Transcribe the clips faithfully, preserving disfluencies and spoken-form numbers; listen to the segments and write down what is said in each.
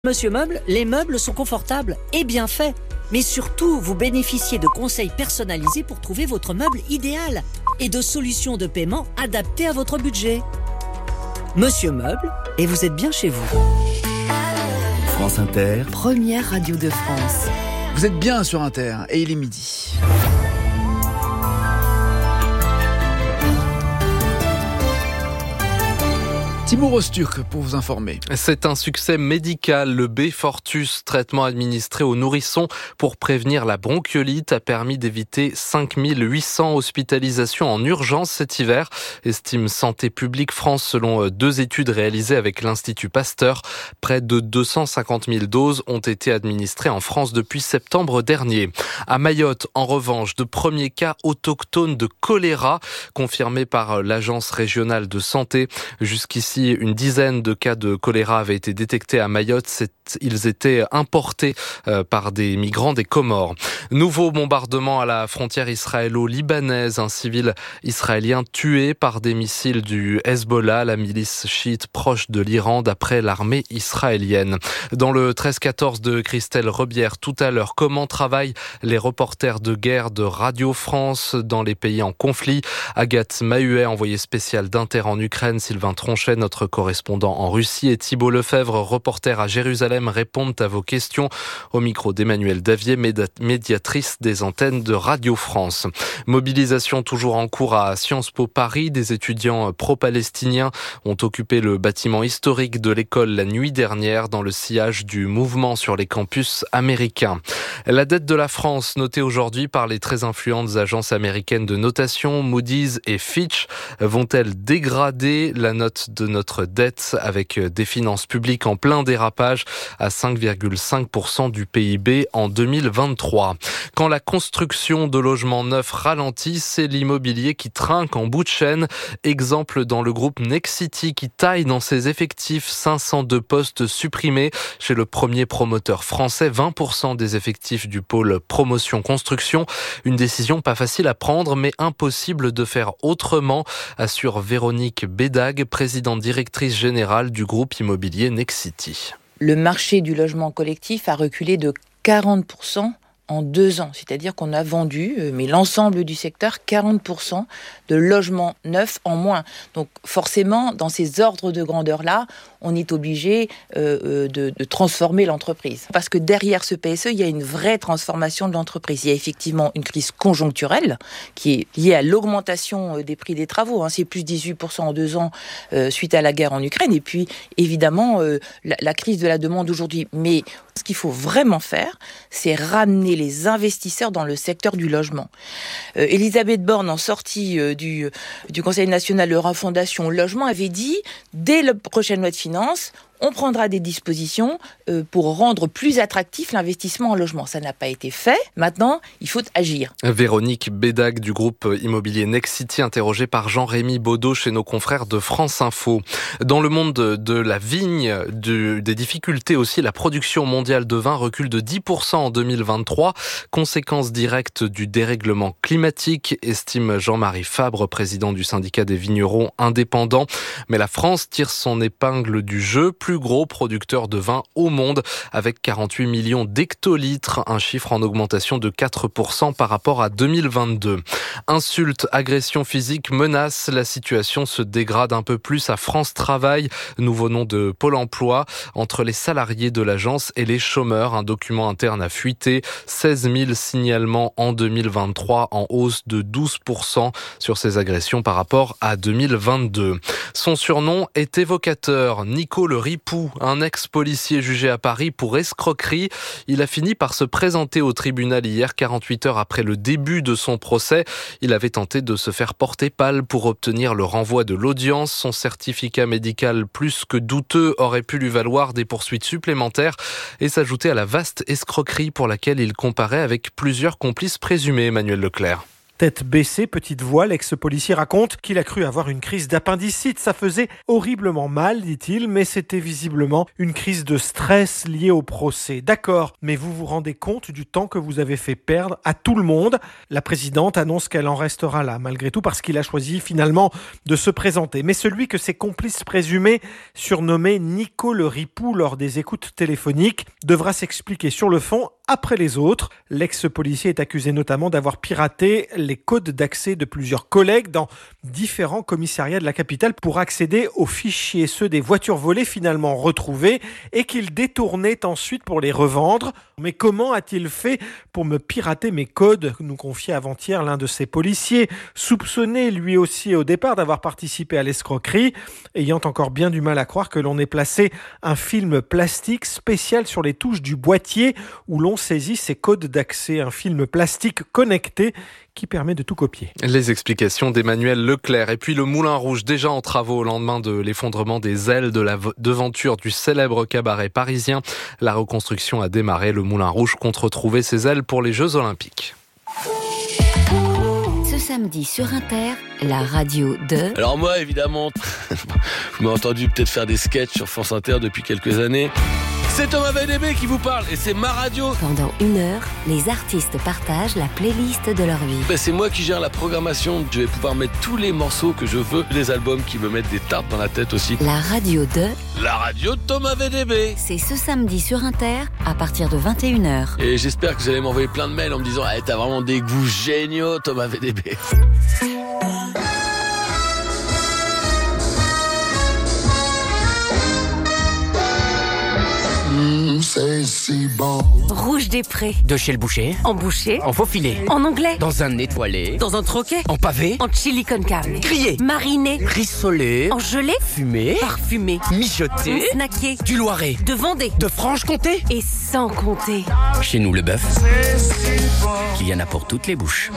Monsieur Meuble, les meubles sont confortables et bien faits. Mais surtout, vous bénéficiez de conseils personnalisés pour trouver votre meuble idéal et de solutions de paiement adaptées à votre budget. Monsieur Meuble, et vous êtes bien chez vous. France Inter, première radio de France. Vous êtes bien sur Inter et il est midi. Timur Öztürk pour vous informer. C'est un succès médical. Le Beyfortus, traitement administré aux nourrissons pour prévenir la bronchiolite, a permis d'éviter cinq mille huit cents hospitalisations en urgence cet hiver, estime Santé publique France selon deux études réalisées avec l'Institut Pasteur. Près de deux cent cinquante mille doses ont été administrées en France depuis septembre dernier. À Mayotte, en revanche, de premiers cas autochtones de choléra confirmés par l'Agence régionale de santé. Jusqu'ici, une dizaine de cas de choléra avaient été détectés à Mayotte. C'est, ils étaient importés euh, par des migrants des Comores. Nouveau bombardement à la frontière israélo-libanaise. Un civil israélien tué par des missiles du Hezbollah, la milice chiite proche de l'Iran, d'après l'armée israélienne. Dans le treize quatorze de Christelle Rebière, tout à l'heure, comment travaillent les reporters de guerre de Radio France dans les pays en conflit? Agathe Mahuet, envoyée spéciale d'Inter en Ukraine, Sylvain Tronchet, notre correspondant en Russie, et Thibault Lefebvre, reporter à Jérusalem, répondent à vos questions au micro d'Emmanuel Davier, médiatrice des antennes de Radio France. Mobilisation toujours en cours à Sciences Po Paris. Des étudiants pro-palestiniens ont occupé le bâtiment historique de l'école la nuit dernière dans le sillage du mouvement sur les campus américains. La dette de la France, notée aujourd'hui par les très influentes agences américaines de notation, Moody's et Fitch, vont-elles dégrader la note de notre dette avec des finances publiques en plein dérapage à cinq virgule cinq pour cent du P I B en deux mille vingt-trois. Quand la construction de logements neufs ralentit, c'est l'immobilier qui trinque en bout de chaîne. Exemple dans le groupe Nexity qui taille dans ses effectifs, cinq cent deux postes supprimés chez le premier promoteur français, vingt pour cent des effectifs du pôle promotion-construction. Une décision pas facile à prendre mais impossible de faire autrement, assure Véronique Bédag, présidente directrice générale du groupe immobilier Nexity. Le marché du logement collectif a reculé de quarante pour cent en deux ans. C'est-à-dire qu'on a vendu, mais l'ensemble du secteur, quarante pour cent de logements neufs en moins. Donc forcément, dans ces ordres de grandeur-là, on est obligé euh, de, de transformer l'entreprise. Parce que derrière ce P S E, il y a une vraie transformation de l'entreprise. Il y a effectivement une crise conjoncturelle qui est liée à l'augmentation des prix des travaux. Hein. C'est plus dix-huit pour cent en deux ans euh, suite à la guerre en Ukraine. Et puis, évidemment, euh, la, la crise de la demande aujourd'hui. Mais ce qu'il faut vraiment faire, c'est ramener les investisseurs dans le secteur du logement. Euh, Elisabeth Borne, en sortie euh, du, du Conseil national de refondation logement, avait dit, dès la prochaine loi de finances, on prendra des dispositions euh, pour rendre plus attractif l'investissement en logement. Ça n'a pas été fait. Maintenant, il faut agir. Véronique Bédag du groupe immobilier Nexity, interrogée par Jean-Rémy Baudot chez nos confrères de France Info. Dans le monde de, de la vigne, du, des difficultés aussi, la production mondiale de vin recule de dix pour cent en deux mille vingt-trois. Conséquence directe du dérèglement climatique, estime Jean-Marie Fabre, président du syndicat des vignerons indépendants. Mais la France tire son épingle du jeu. Plus gros producteur de vin au monde avec quarante-huit millions d'hectolitres, un chiffre en augmentation de quatre pour cent par rapport à deux mille vingt-deux. Insultes, agressions physiques, menaces, la situation se dégrade un peu plus à France Travail, nouveau nom de Pôle emploi, entre les salariés de l'agence et les chômeurs. Un document interne a fuité, seize mille signalements en deux mille vingt-trois, en hausse de douze pour cent sur ces agressions par rapport à deux mille vingt-deux. Son surnom est évocateur, Nico le Ripou, un ex-policier jugé à Paris pour escroquerie. Il a fini par se présenter au tribunal hier, quarante-huit heures après le début de son procès. Il avait tenté de se faire porter pâle pour obtenir le renvoi de l'audience. Son certificat médical plus que douteux aurait pu lui valoir des poursuites supplémentaires et s'ajouter à la vaste escroquerie pour laquelle il comparait avec plusieurs complices présumés, Emmanuel Leclerc. Tête baissée, petite voix, l'ex-policier raconte qu'il a cru avoir une crise d'appendicite. Ça faisait horriblement mal, dit-il, mais c'était visiblement une crise de stress liée au procès. D'accord, mais vous vous rendez compte du temps que vous avez fait perdre à tout le monde ? La présidente annonce qu'elle en restera là, malgré tout, parce qu'il a choisi finalement de se présenter. Mais celui que ses complices présumés, surnommé Nico le Ripou lors des écoutes téléphoniques, devra s'expliquer sur le fond après les autres. L'ex-policier est accusé notamment d'avoir piraté les codes d'accès de plusieurs collègues dans différents commissariats de la capitale pour accéder aux fichiers, ceux des voitures volées finalement retrouvées et qu'il détournait ensuite pour les revendre. Mais comment a-t-il fait pour me pirater mes codes ? Nous confiait avant-hier l'un de ces policiers, soupçonné lui aussi au départ d'avoir participé à l'escroquerie, ayant encore bien du mal à croire que l'on ait placé un film plastique spécial sur les touches du boîtier où l'on saisit ces codes d'accès, un film plastique connecté qui permet de tout copier. Les explications d'Emmanuel Leclerc. Et puis le Moulin Rouge, déjà en travaux au lendemain de l'effondrement des ailes de la devanture du célèbre cabaret parisien. La reconstruction a démarré. Le Moulin Rouge compte retrouver ses ailes pour les Jeux Olympiques. Ce samedi sur Inter, la radio de... Alors moi, évidemment, vous m'avez entendu peut-être faire des sketchs sur France Inter depuis quelques années. C'est Thomas V D B qui vous parle et c'est ma radio. Pendant une heure, les artistes partagent la playlist de leur vie. Ben, c'est moi qui gère la programmation. Je vais pouvoir mettre tous les morceaux que je veux, les albums qui me mettent des tartes dans la tête aussi. La radio de... La radio de Thomas V D B. C'est ce samedi sur Inter, à partir de vingt et une heures. Et j'espère que vous allez m'envoyer plein de mails en me disant hey, « T'as vraiment des goûts géniaux, Thomas V D B ». C'est si bon. Rouge des Prés. De chez le boucher. En boucher. En faux filet. En anglais. Dans un étoilé. Dans un troquet. En pavé. En chili con carne. Grillé. Mariné. Rissolé. En gelée. Fumé. Parfumé. Mijoté. Snacké. Du Loiret. De Vendée. De Franche-Comté. Et sans compter. Chez nous, le bœuf, il y en a pour toutes les bouches.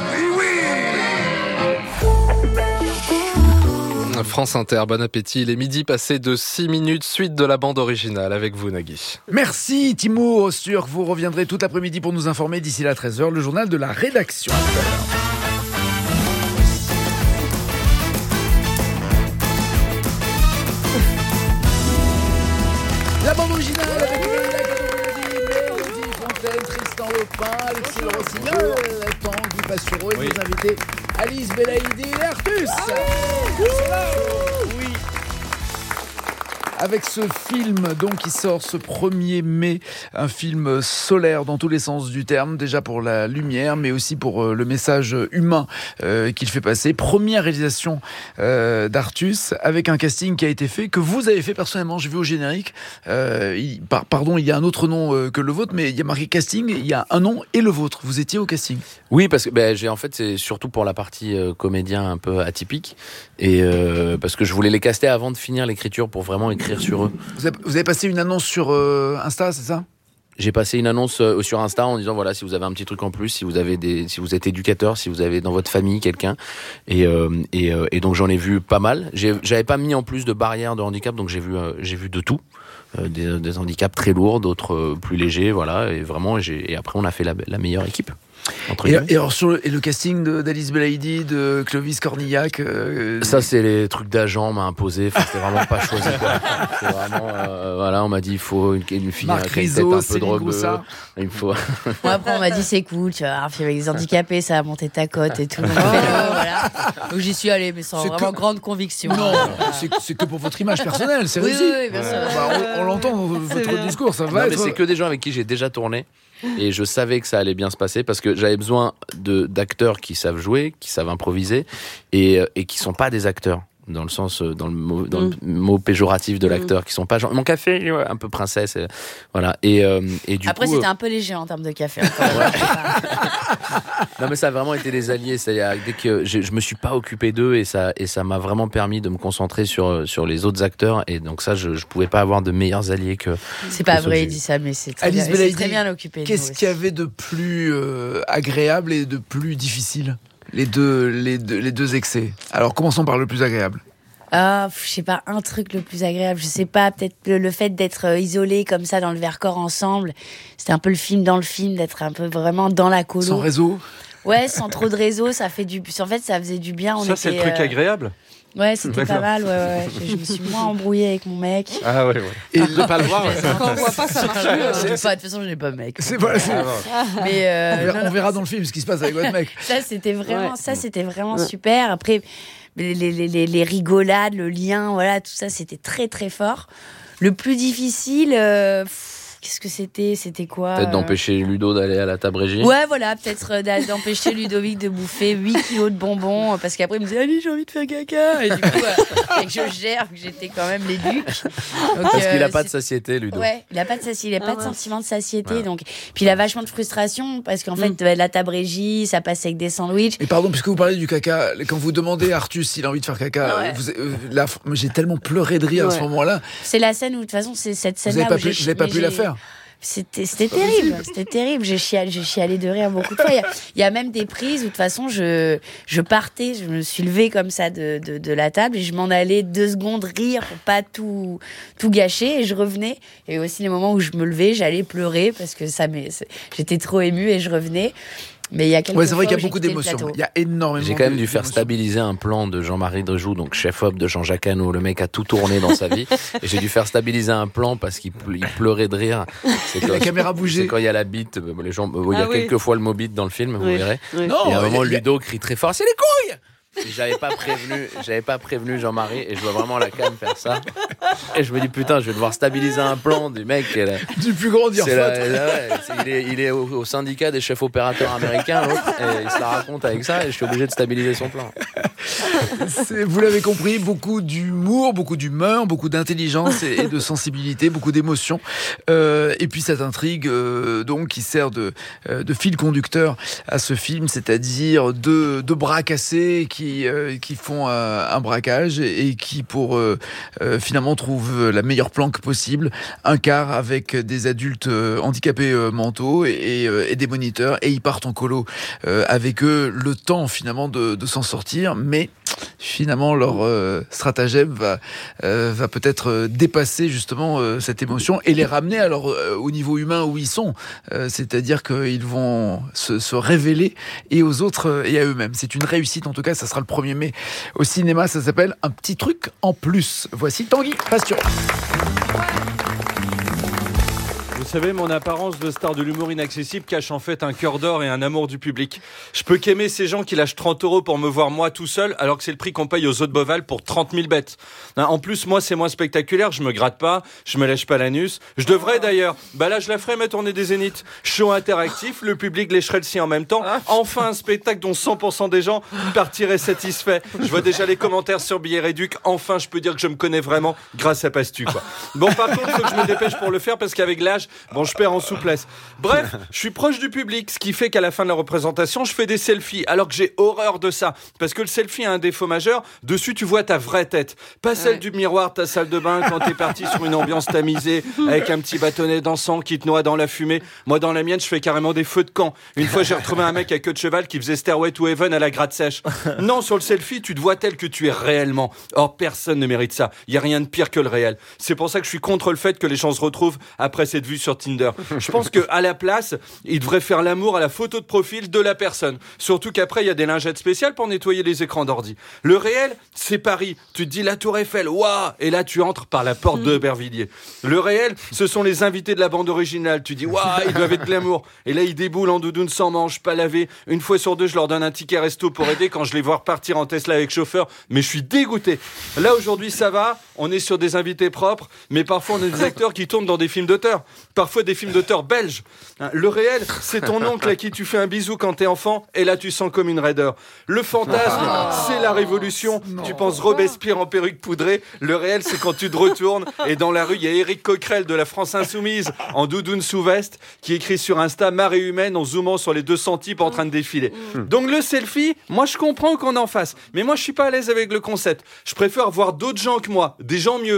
France Inter, bon appétit. Il est midi passé de six minutes, suite de la bande originale avec vous, Nagui. Merci Timo Rosturk, vous reviendrez tout l'après-midi pour nous informer d'ici la treize heures, le journal de la rédaction. La bande originale avec Mélodie Fontaine, Tristan Lopin, Alexis Le Rossignol, Tanguy Pastureau et oui. nos invités Alice Belaïdi et Artus. Ah oui. oui. Avec ce film donc qui sort ce premier mai, un film solaire dans tous les sens du terme, déjà pour la lumière, mais aussi pour le message humain euh, qu'il fait passer. Première réalisation euh, d'Artus, avec un casting qui a été fait, que vous avez fait personnellement. J'ai vu au générique, euh, il, par, pardon, il y a un autre nom euh, que le vôtre, mais il y a marqué casting, il y a un nom et le vôtre. Vous étiez au casting. Oui, parce que ben, j'ai en fait c'est surtout pour la partie euh, comédien un peu atypique, et euh, parce que je voulais les caster avant de finir l'écriture pour vraiment écrire sur eux. Vous avez, vous avez passé une annonce sur euh, Insta, c'est ça ? J'ai passé une annonce euh, sur Insta en disant voilà, si vous avez un petit truc en plus, si vous avez des, si vous êtes éducateur, si vous avez dans votre famille quelqu'un, et euh, et, euh, et donc j'en ai vu pas mal. J'ai, j'avais pas mis en plus de barrières de handicap, donc j'ai vu euh, j'ai vu de tout. Euh, des, des handicaps très lourds, d'autres euh, plus légers, voilà, et vraiment, j'ai, et après on a fait la, la meilleure équipe. Et, et alors sur le, et le casting de, d'Alice Belaïdi, de Clovis Cornillac, euh, ça c'est les trucs d'agent m'a imposé, enfin, c'était vraiment pas choisi quoi. C'est vraiment, euh, voilà, on m'a dit il faut une, une fille Marc avec une Rizzo, tête un peu Céline drogueux, Goussard. Il faut. Moi après on m'a dit c'est cool, tu vas avoir un film avec des handicapés, ça va monter ta cote et tout. Donc, voilà. Donc j'y suis allée, mais sans c'est vraiment que... grande conviction. Non, c'est, c'est que pour votre image personnelle, c'est oui, réussi. Oui, oui, bien sûr. Bah, on, on l'entend dans votre discours, ça va non, être... mais c'est que des gens avec qui j'ai déjà tourné. Et je savais que ça allait bien se passer parce que j'avais besoin de, d'acteurs qui savent jouer, qui savent improviser et, et qui sont pas des acteurs. Dans le sens, dans le mot, dans mm. le mot péjoratif de l'acteur, mm. qui sont pas genre, mon café, ouais, un peu princesse, et, voilà. Et, euh, et du Après, coup, c'était euh... un peu léger en termes de café. Non, mais ça a vraiment été des alliés. C'est-à-dire, dès que je, je me suis pas occupé d'eux et ça, et ça m'a vraiment permis de me concentrer sur, sur les autres acteurs. Et donc ça, je, je pouvais pas avoir de meilleurs alliés que. C'est que pas vrai, il dit ça, mais c'est très, Alice bien, Belaïdi, c'est très bien occupé. Qu'est-ce qu'il y avait de plus euh, agréable et de plus difficile ? Les deux, les deux, les deux excès. Alors, commençons par le plus agréable. Ah, je sais pas, un truc le plus agréable, je sais pas, peut-être le, le fait d'être isolé comme ça dans le Vercors ensemble, c'était un peu le film dans le film, d'être un peu vraiment dans la colo. Sans réseau ? Ouais, sans trop de réseau, ça fait du. En fait, ça faisait du bien. On Ça, était, c'est le truc euh... agréable. Ouais, c'était D'accord. pas mal. Ouais, ouais. Je, je me suis moins embrouillée avec mon mec. Ah ouais, ouais. Et de pas le voir. Quand on voit pas, ça marche mieux. Je dis pas, de toute façon, je n'ai pas de mec. C'est voilà, c'est- Mais euh, on verra, non, on verra dans le film ce qui se passe avec votre mec. Ça, c'était vraiment, Ouais. ça, c'était vraiment Ouais. super. Après, les, les, les, les rigolades, le lien, voilà, tout ça, c'était très, très fort. Le plus difficile, euh, pff, qu'est-ce que c'était C'était quoi Peut-être euh, d'empêcher Ludo d'aller à la table régie. Ouais, voilà, peut-être euh, d'a- d'empêcher Ludovic de bouffer huit kilos de bonbons, euh, parce qu'après, il me disait, allez, j'ai envie de faire caca. Et du coup, euh, et que je gère, que j'étais quand même l'éduc. Donc, Parce qu'il euh, a pas de c'est- satiété, Ludo. Ouais, il a pas de satiété, il a Ah, pas de mince. sentiment de satiété, Ouais. donc puis il a vachement de frustration parce qu'en fait euh, la table régie, ça passe avec des sandwichs. Et pardon, puisque vous parlez du caca, quand vous demandez à Artus s'il a envie de faire caca, Ouais. vous- euh, là, j'ai tellement pleuré de rire à ce Ouais. moment-là. C'est la scène où de toute façon c'est cette Vous scène n'avez là pas, où pu- j'ai vous avez pas mais pu la j'ai- faire. C'était c'était terrible, c'était terrible. J'ai chialé, j'ai chialé de rire beaucoup de fois. Il y a, il y a même des prises où de toute façon je je partais, je me suis levée comme ça de, de, de la table et je m'en allais deux secondes rire pour pas tout tout gâcher et je revenais. Et aussi les moments où je me levais, j'allais pleurer parce que ça m'est- c'est- j'étais trop émue et je revenais. Mais il y a quelques Ouais, c'est vrai fois qu'il y a où beaucoup j'ai quitté le d'émotions. plateau. Il y a énormément. J'ai quand même de- dû faire d'émotions. stabiliser un plan de Jean-Marie Drejoux, donc chef-op de Jean-Jacques Hano. Le mec a tout tourné dans sa vie. Et j'ai dû faire stabiliser un plan parce qu'il ple- il pleurait de rire. C'est Et la quand- caméra bougeait. C'est quand il y a la bite. euh, Les gens, euh, il y a Ah oui. quelques fois le mot bite dans le film, vous Oui. verrez. Oui. Non, Et à un moment, il y a- Ludo crie très fort, c'est les couilles! Et j'avais pas prévenu, j'avais pas prévenu Jean-Marie et je vois vraiment la cam faire ça. Et je me dis putain, je vais devoir stabiliser un plan du mec. qui est là. du plus grand dire C'est la- faute. la- ouais, c'est- il est, il est au, au syndicat des chefs opérateurs américains, l'autre, et il se la raconte avec ça et je suis obligé de stabiliser son plan. C'est- Vous l'avez compris, beaucoup d'humour, beaucoup d'humeur, beaucoup d'intelligence et, et de sensibilité, beaucoup d'émotion. Euh, et puis cette intrigue, euh, donc, qui sert de, euh, de fil conducteur à ce film, c'est-à-dire deux, deux bras cassés qui, euh, qui font un, un braquage et, et qui, pour euh, euh, finalement, trouvent la meilleure planque possible, un car avec des adultes euh, handicapés euh, mentaux et, et, euh, et des moniteurs, et ils partent en colo euh, avec eux le temps finalement de, de s'en sortir, mais finalement leur euh, stratagème va, euh, va peut-être euh, dépasser justement euh, cette émotion et les ramener alors euh, au niveau humain où ils sont, euh, c'est-à-dire qu'ils vont se, se révéler et aux autres euh, et à eux-mêmes. C'est une réussite, en tout cas ça sera le premier mai au cinéma, ça s'appelle Un petit truc en plus. Voici Tanguy Passion. Vous savez, mon apparence de star de l'humour inaccessible cache en fait un cœur d'or et un amour du public. Je peux qu'aimer ces gens qui lâchent trente euros pour me voir moi tout seul, alors que c'est le prix qu'on paye aux autres Boval pour trente mille bêtes. Hein, en plus, moi, c'est moins spectaculaire, je me gratte pas, je me lèche pas l'anus. Je devrais d'ailleurs. Bah là, je la ferai, ma tournée des Zéniths. Show interactif, le public lécherait le sien en même temps. Enfin, un spectacle dont cent pour cent des gens partiraient satisfaits. Je vois déjà les commentaires sur Billet Réduc. Enfin, je peux dire que je me connais vraiment grâce à Pastu, quoi. Bon, par contre, faut que je me dépêche pour le faire parce qu'avec l'âge, bon, je perds en souplesse. Bref, je suis proche du public, ce qui fait qu'à la fin de la représentation, je fais des selfies, alors que j'ai horreur de ça. Parce que le selfie a un défaut majeur, dessus tu vois ta vraie tête. Pas celle du miroir de ta salle de bain quand t'es parti sur une ambiance tamisée, avec un petit bâtonnet d'encens qui te noie dans la fumée. Moi, dans la mienne, je fais carrément des feux de camp. Une fois, j'ai retrouvé un mec à queue de cheval qui faisait Stairway to Heaven à la gratte sèche. Non, sur le selfie, tu te vois tel que tu es réellement. Or, personne ne mérite ça. Il y a rien de pire que le réel. C'est pour ça que je suis contre le fait que les gens se retrouvent après cette vue sur Tinder. Je pense que à la place, ils devraient faire l'amour à la photo de profil de la personne. Surtout qu'après, il y a des lingettes spéciales pour nettoyer les écrans d'ordi. Le réel, c'est Paris. Tu te dis la Tour Eiffel, waouh, et là tu entres par la porte d'Aubervilliers. Le réel, ce sont les invités de la bande originale. Tu dis waouh, ils doivent être glamour. Et là, ils déboulent en doudoune sans manche, pas lavé. Une fois sur deux, je leur donne un ticket resto pour aider quand je les vois repartir en Tesla avec chauffeur. Mais je suis dégoûté. Là aujourd'hui, ça va. On est sur des invités propres, mais parfois on a des acteurs qui tournent dans des films d'auteur. Parfois des films d'auteur belges. Le réel, c'est ton oncle à qui tu fais un bisou quand t'es enfant, et là tu sens comme une raideur. Le fantasme, Oh. c'est la révolution. Tu penses Robespierre en perruque poudrée. Le réel, c'est quand tu te retournes et dans la rue, il y a Éric Coquerel de la France Insoumise en doudoune sous veste qui écrit sur Insta marée humaine en zoomant sur les deux cents types en train de défiler. Donc le selfie, moi je comprends qu'on en fasse, mais moi je suis pas à l'aise avec le concept. Je préfère voir d'autres gens que moi, des gens mieux.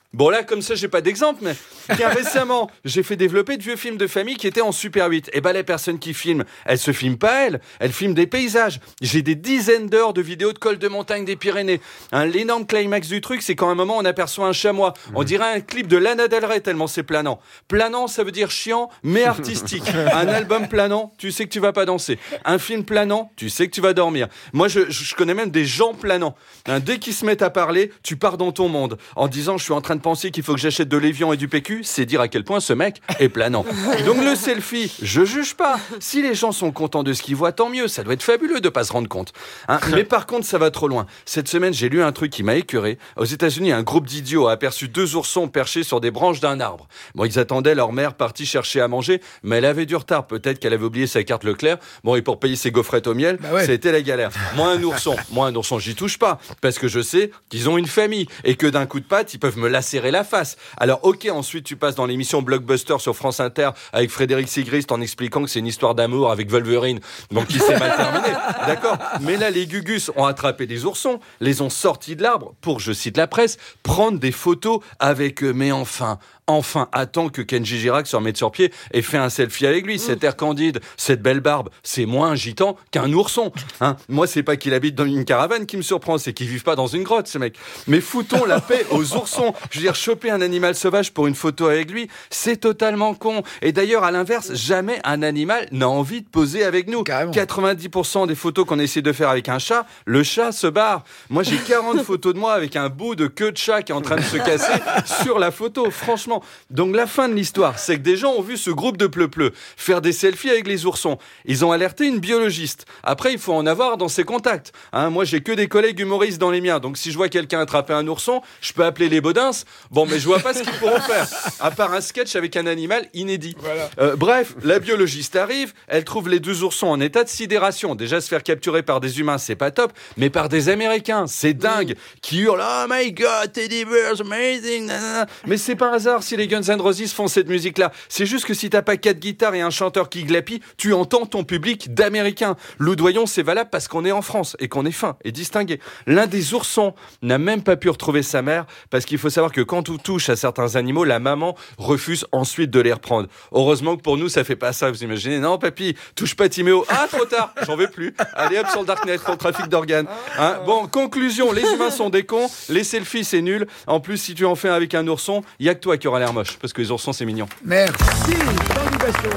Bon là, comme ça, j'ai pas d'exemple, mais tiens, récemment, j'ai fait développer de vieux films de famille qui étaient en Super huit. Et ben les personnes qui filment, elles se filment pas elles, elles filment des paysages. J'ai des dizaines d'heures de vidéos de col de montagne des Pyrénées. Hein, l'énorme climax du truc, c'est quand à un moment on aperçoit un chamois. On dirait un clip de Lana Del Rey tellement c'est planant. Planant, ça veut dire chiant, mais artistique. Un album planant, tu sais que tu vas pas danser. Un film planant, tu sais que tu vas dormir. Moi, je, je connais même des gens planants. Hein, dès qu'ils se mettent à parler, tu pars dans ton monde en disant je suis en train de penser qu'il faut que j'achète de l'évian et du P Q, c'est dire à quel point ce mec est planant. Donc le selfie, je juge pas. Si les gens sont contents de ce qu'ils voient, tant mieux. Ça doit être fabuleux de pas se rendre compte. Hein, mais par contre, ça va trop loin. Cette semaine, j'ai lu un truc qui m'a écœuré. Aux États-Unis, un groupe d'idiots a aperçu deux oursons perchés sur des branches d'un arbre. Bon, ils attendaient leur mère partie chercher à manger, mais elle avait du retard. Peut-être qu'elle avait oublié sa carte Leclerc. Bon, et pour payer ses gaufrettes au miel, bah ouais. Ça a été la galère. Moi, un ourson, moi, un ourson, j'y touche pas. Parce que je sais qu'ils ont une famille et que d'un coup de patte, ils peuvent me lacérer la face. Alors, ok, ensuite, tu passes dans l'émission Blockbuster sur France Inter avec Frédéric Sigrist en expliquant que c'est une histoire d'amour avec Wolverine, donc qui s'est mal terminé. D'accord. Mais là, les Gugus ont attrapé des oursons, les ont sortis de l'arbre pour, je cite la presse, prendre des photos avec eux. Mais enfin, Enfin, attends que Kenji Girac se remette sur pied et fait un selfie avec lui. Mmh. Cet air candide, cette belle barbe, c'est moins agitant qu'un ourson. Hein, moi, c'est pas qu'il habite dans une caravane qui me surprend, c'est qu'il vive pas dans une grotte, ce mec. Mais foutons la paix aux oursons. Je veux dire, choper un animal sauvage pour une photo avec lui, c'est totalement con. Et d'ailleurs, à l'inverse, jamais un animal n'a envie de poser avec nous. Carrément. quatre-vingt-dix pour cent des photos qu'on essaie de faire avec un chat, le chat se barre. Moi, j'ai quarante photos de moi avec un bout de queue de chat qui est en train de se casser sur la photo, franchement. Donc la fin de l'histoire, c'est que des gens ont vu ce groupe de pleu-pleu faire des selfies avec les oursons. Ils ont alerté une biologiste. Après, il faut en avoir dans ses contacts. Hein, moi, j'ai que des collègues humoristes dans les miens. Donc si je vois quelqu'un attraper un ourson, je peux appeler les Baudins. Bon, mais je vois pas ce qu'ils pourront faire. À part un sketch avec un animal inédit. Voilà. Euh, bref, la biologiste arrive. Elle trouve les deux oursons en état de sidération. Déjà, se faire capturer par des humains, c'est pas top. Mais par des Américains, c'est dingue. Qui hurlent « Oh my God, Teddy Bear's amazing !» Mais c'est pas un hasard si les Guns N' Roses font cette musique-là. C'est juste que si t'as pas quatre guitares et un chanteur qui glapit, tu entends ton public d'Américains. Loudoyon, c'est valable parce qu'on est en France et qu'on est fin et distingué. L'un des oursons n'a même pas pu retrouver sa mère parce qu'il faut savoir que quand on touche à certains animaux, la maman refuse ensuite de les reprendre. Heureusement que pour nous, ça fait pas ça. Vous imaginez? Non, papy, touche pas Timéo. Ah, trop tard, j'en veux plus. Allez hop sur le Darknet pour le trafic d'organes. Hein, bon, conclusion, les humains sont des cons, les selfies c'est nul. En plus, si tu en fais avec un ourson, il y a que toi qui aura l'air moche, parce que les oursons c'est mignon. Merci Tanguy Bastureau.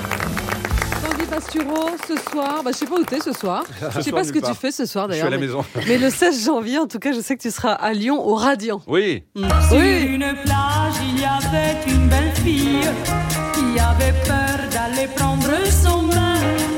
Tanguy Bastureau, ce soir, bah, je sais pas où t'es ce soir. Je sais pas ce que part. tu fais ce soir d'ailleurs. Je suis à la maison. Mais, mais le seize janvier, en tout cas, je sais que tu seras à Lyon au Radiant. Oui. Mmh. Sur oui. une plage, il y avait une belle fille qui avait peur d'aller prendre son bain.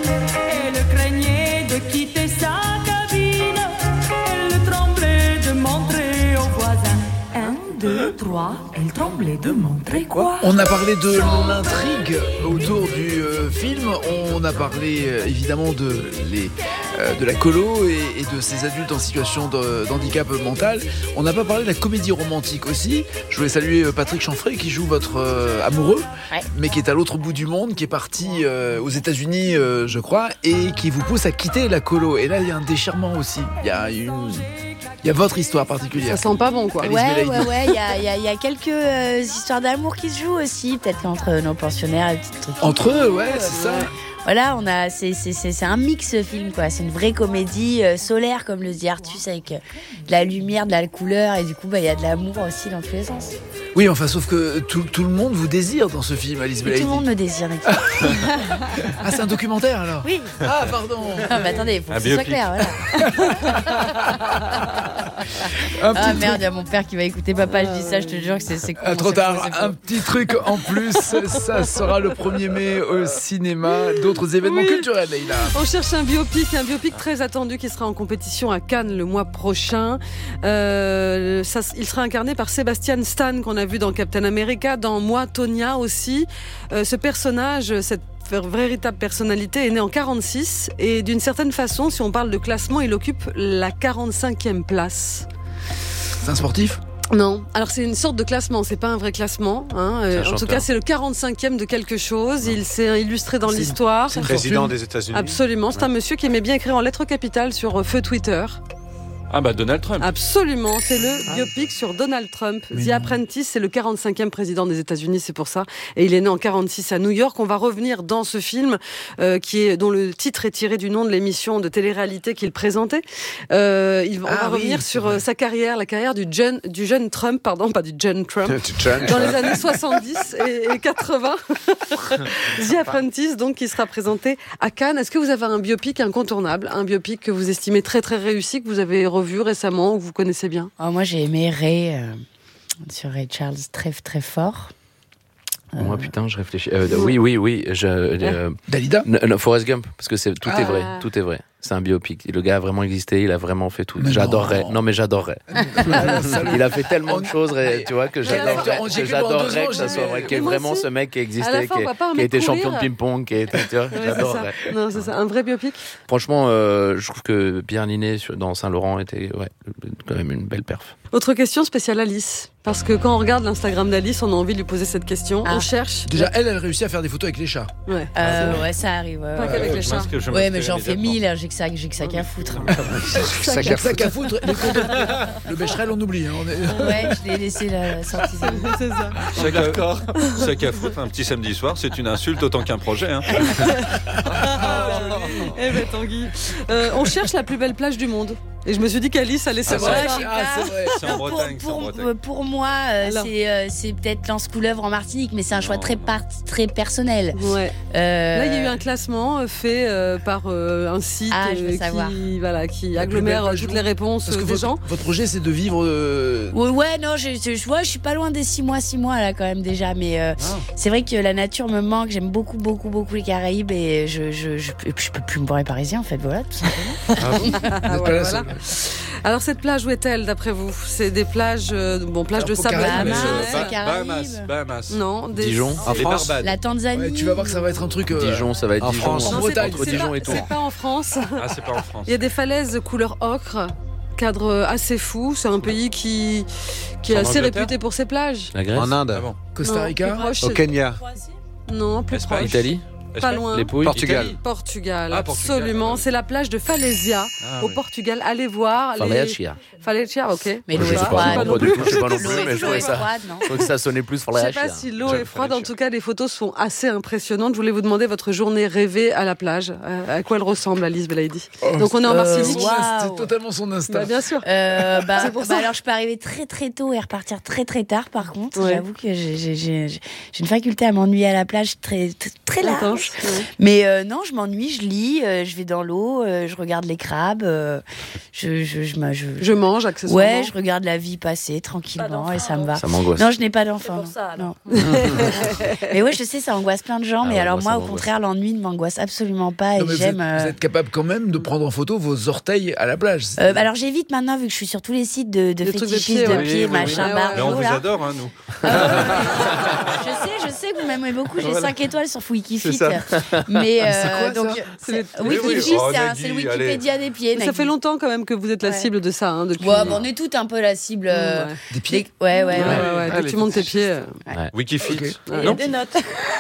Elle craignait de quitter sa cabine. Elle tremblait de montrer aux voisins. Un, deux, trois, elle tremblait de montrer quoi? On a parlé de l'intrigue autour du euh, film, on a parlé euh, évidemment de, les, euh, de la colo et, et de ces adultes en situation de, d'handicap mental. On n'a pas parlé de la comédie romantique aussi. Je voulais saluer euh, Patrick Chanfray qui joue votre euh, amoureux, ouais. mais qui est à l'autre bout du monde, qui est parti euh, aux États-Unis, euh, je crois, et qui vous pousse à quitter la colo. Et là, il y a un déchirement aussi. Il y a une... Il y a votre histoire particulière. Ça sent pas bon, quoi. Ouais, ouais, ouais. Il y a, y a, y a quelques euh, histoires d'amour qui se jouent aussi. Peut-être qu'entre nos pensionnaires, les petits trucs. Entre eux, ouais, c'est euh, ça. Voilà, on a, c'est, c'est, c'est, c'est un mix ce film, quoi. C'est une vraie comédie euh, solaire, comme le dit Artus, avec euh, de la lumière, de la couleur, et du coup, bah, il y a de l'amour aussi dans tous les sens. Oui, enfin, sauf que tout, tout le monde vous désire dans ce film, Alice Belaïdi. Tout le monde me désire. Ah, c'est un documentaire alors? Oui. Ah, pardon. Ah, bah attendez, il faut que ce soit clair, voilà. Ah merde, il y a mon père qui va écouter papa, je dis ça, je te jure que c'est, c'est con. Ah, trop c'est tard, con, c'est un petit truc en plus, ça sera le premier mai au cinéma. D'autres événements oui. culturels, Leïla. On cherche un biopic, un biopic très attendu qui sera en compétition à Cannes le mois prochain. Euh, ça, il sera incarné par Sebastian Stan qu'on a vu dans Captain America, dans Moi, Tonya aussi. Euh, ce personnage, cette véritable personnalité est né en quarante-six et d'une certaine façon, si on parle de classement, il occupe la quarante-cinquième place. C'est un sportif ? Non, alors c'est une sorte de classement, c'est pas un vrai classement. Hein. Euh, en tout cas, c'est le quarante-cinquième de quelque chose. Il s'est illustré dans c'est l'histoire. C'est le président des États-Unis. Absolument, c'est ouais. un monsieur qui aimait bien écrire en lettres capitales sur feu Twitter. Ah bah Donald Trump. Absolument, c'est le biopic sur Donald Trump. Mais The non. Apprentice, c'est le quarante-cinquième président des États-Unis, c'est pour ça. Et il est né en quarante-six à New York. On va revenir dans ce film euh, qui est, dont le titre est tiré du nom de l'émission de télé-réalité qu'il présentait. Euh, il, on ah, va oui, revenir sur vrai. sa carrière, la carrière du jeune, du jeune Trump, pardon, pas du jeune Trump, dans les années soixante-dix et, et quatre-vingts. The Apprentice, donc, qui sera présenté à Cannes. Est-ce que vous avez un biopic incontournable, un biopic que vous estimez très très réussi, que vous avez vu récemment ou que vous connaissez bien? Oh, moi j'ai aimé Ray euh, sur Ray Charles très très fort. Euh... Moi putain je réfléchis. Euh, oui oui oui. Je, euh, Dalida. No, no, Forrest Gump parce que c'est tout ah. est vrai tout est vrai. C'est un biopic. Le gars a vraiment existé, il a vraiment fait tout. Mais j'adorerais. Non. non mais j'adorerais. Il a fait tellement de choses, tu vois, que j'adorerais que, que, j'adorerais que ça soit vrai, qu'il y ait vraiment ce mec qui existait, qui, qui a été champion de ping-pong, qui a été, tu vois, ouais, j'adorerais. C'est non, c'est ça, un vrai biopic. Franchement, euh, je trouve que Pierre Ninet dans Saint-Laurent était, ouais, quand même une belle perf. Autre question spéciale Alice. Parce que quand on regarde l'Instagram d'Alice, on a envie de lui poser cette question. Ah. On cherche. Déjà, elle, elle réussit à faire des photos avec les chats. Ouais, euh, ouais ça arrive. Ouais, pas ouais, qu'avec ouais, les chats. Ouais, mais j'en fais mille, j'ai que ça, j'ai que ça qu'à foutre. Hein. ça qu'à foutre. foutre. Le Becherel, on oublie. Hein, on est... Ouais, je l'ai laissé la sortie. C'est ça. D'accord. Ça qu'à foutre, un petit samedi soir, c'est une insulte autant qu'un projet. Hein. Eh ben Tanguy, euh, on cherche la plus belle plage du monde. Et je me suis dit qu'Alice allait savoir. Ah, ah, c'est vrai. C'est en Bretagne. Pour, pour, en Bretagne. Pour moi, euh, c'est, euh, c'est peut-être Lance Couleuvre en Martinique, mais c'est un choix très, par- très personnel. Ouais. Euh... Là, il y a eu un classement fait euh, par euh, un site ah, euh, qui, voilà, qui agglomère toutes les réponses Parce que des votre, gens. Votre projet, c'est de vivre. Euh... Ouais, ouais, non, je, je, je, ouais, je suis pas loin des six mois, six mois là quand même déjà, mais euh, ah. c'est vrai que la nature me manque. J'aime beaucoup, beaucoup, beaucoup les Caraïbes et je, je, je, je, je peux plus me boire parisien en fait, voilà, tout simplement. Ah, voilà, voilà. Alors cette plage, où est-elle d'après vous? C'est des plages, euh, bon, plages de sable. Bahamas, Bahamas. Non, des... Dijon, en France. La Tanzanie. Ouais, tu vas voir que ça va être un truc. Euh... Dijon, ça va être en Dijon. France, en Bretagne, entre Dijon et tout. C'est pas en France. Ah, c'est pas en France. Il y a des falaises couleur ocre. Cadre assez fou, c'est un pays qui, qui est en assez Angleterre. Réputé pour ses plages. La Grèce. En Inde. Ah bon. Costa Rica. Proche, au Kenya. Non, plus Espagne. proche. Italie. Pas loin. Les Pouilles. Portugal. Portugal. Ah, Portugal. Absolument. C'est la plage de Falesia ah, au oui. Portugal. Allez voir. Falesia. Les... Falesia, ok. Mais l'eau est froide. Pas non plus. Je sais pas non plus, mais je trouvais ça. Je trouvais que ça sonnait plus Falesia. Je sais pas si l'eau est froide. En tout cas, les photos sont assez impressionnantes. Je voulais vous demander votre journée rêvée à la plage. À quoi elle ressemble, Alice Belaïdi? Donc on est en Martinique. C'est totalement son instinct. Bah, bien sûr. Euh, bah, c'est pour ça. Bah, alors je peux arriver très très tôt et repartir très très tard. Par contre, ouais. j'avoue que j'ai, j'ai, j'ai, j'ai une faculté à m'ennuyer à la plage très très large. Mais euh, non, je m'ennuie, je lis, euh, je vais dans l'eau, euh, je regarde les crabes, euh, je, je, je, je, je, je mange accessoirement. Ouais, je regarde la vie passer tranquillement et ça me va. Ça m'angoisse. Non, je n'ai pas d'enfant. C'est pour ça, non. Mais ouais, je sais, ça angoisse plein de gens. Ah, mais ouais, alors moi, moi au contraire, l'ennui ne m'angoisse absolument pas. Non, et j'aime. Vous êtes, vous êtes capable quand même de prendre en photo vos orteils à la plage. Euh, alors j'évite maintenant vu que je suis sur tous les sites de, de fétichistes de pieds, oui, machin, oui, barjo. Mais on vous là. adore, hein, nous. Euh, je sais, je sais que vous m'aimez beaucoup. J'ai voilà. cinq étoiles sur Wikifit. Mais euh, c'est quoi, donc ça c'est Wikifit, oh, c'est, un, c'est le Wikipédia allez. Des pieds. Ça fait longtemps quand même que vous êtes la ouais. cible de ça. Hein, depuis... ouais, bon, on est toutes un peu la cible euh, ouais. des pieds. Des... Ouais, ouais, ouais. ouais, ouais, ouais. Dès que tu montes tes pieds. Ouais. Wikifit. Okay. Il y a des notes.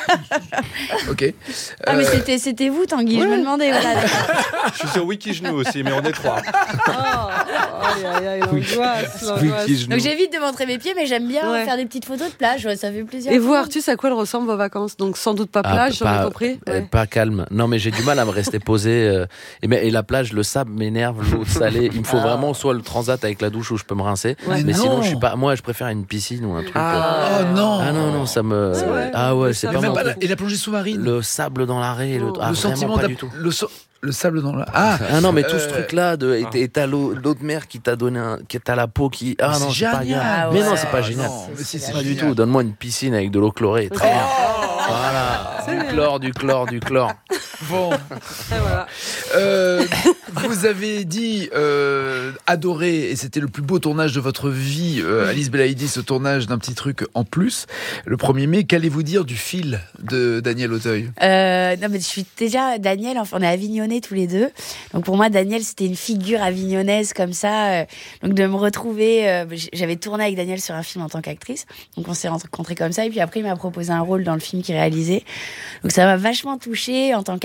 Ok. Euh... Ah mais c'était c'était vous Tanguy. Ouais. Je me demandais. Voilà. Je suis sur Wikijnou aussi, mais on est trois. Oh, aïe aïe aïe, l'angoisse, l'angoisse. Donc j'évite de montrer mes pieds, mais j'aime bien ouais. faire des petites photos de plage. Ouais, ça fait plaisir. Et vous, Artus, à quoi elles ressemblent vos vacances? Donc sans doute pas plage, ah, j'en ai compris. Euh, ouais. Pas calme. Non, mais j'ai du mal à me rester posé. Euh, et, et la plage, le sable m'énerve, l'eau salée. Il me faut ah. vraiment soit le transat avec la douche où je peux me rincer. Ouais. Mais, mais sinon, je suis pas. Moi, je préfère une piscine ou un truc. Ah euh... oh non. Ah non non, ça me. Ah ouais, c'est pas. Même pas la... Et la plongée sous-marine. Le sable dans l'arrêt. Le, ah, le sentiment pas du tout. Le so... Le sable dans la... Ah, ah non mais tout euh... ce truc là de et, et t'as l'eau, l'eau de mer qui t'a donné un, qui t'a la peau qui ah c'est non génial. c'est pas génial ah ouais. mais non c'est pas génial non, mais si, c'est pas génial. du tout. Donne-moi une piscine avec de l'eau chlorée très oh bien voilà c'est du bien. chlore du chlore du chlore bon voilà. euh, vous avez dit euh, adorer et c'était le plus beau tournage de votre vie euh, Alice Belaïdi, ce tournage d'un petit truc en plus le premier mai. Qu'allez-vous dire du fil de Daniel Auteuil? euh, non mais je suis déjà Daniel, enfin, on est avignonnés tous les deux. Donc pour moi, Daniel, c'était une figure avignonnaise comme ça. Euh, donc de me retrouver, euh, j'avais tourné avec Daniel sur un film en tant qu'actrice. Donc on s'est rencontrés comme ça. Et puis après, il m'a proposé un rôle dans le film qu'il réalisait. Donc ça m'a vachement touchée en tant qu'actrice.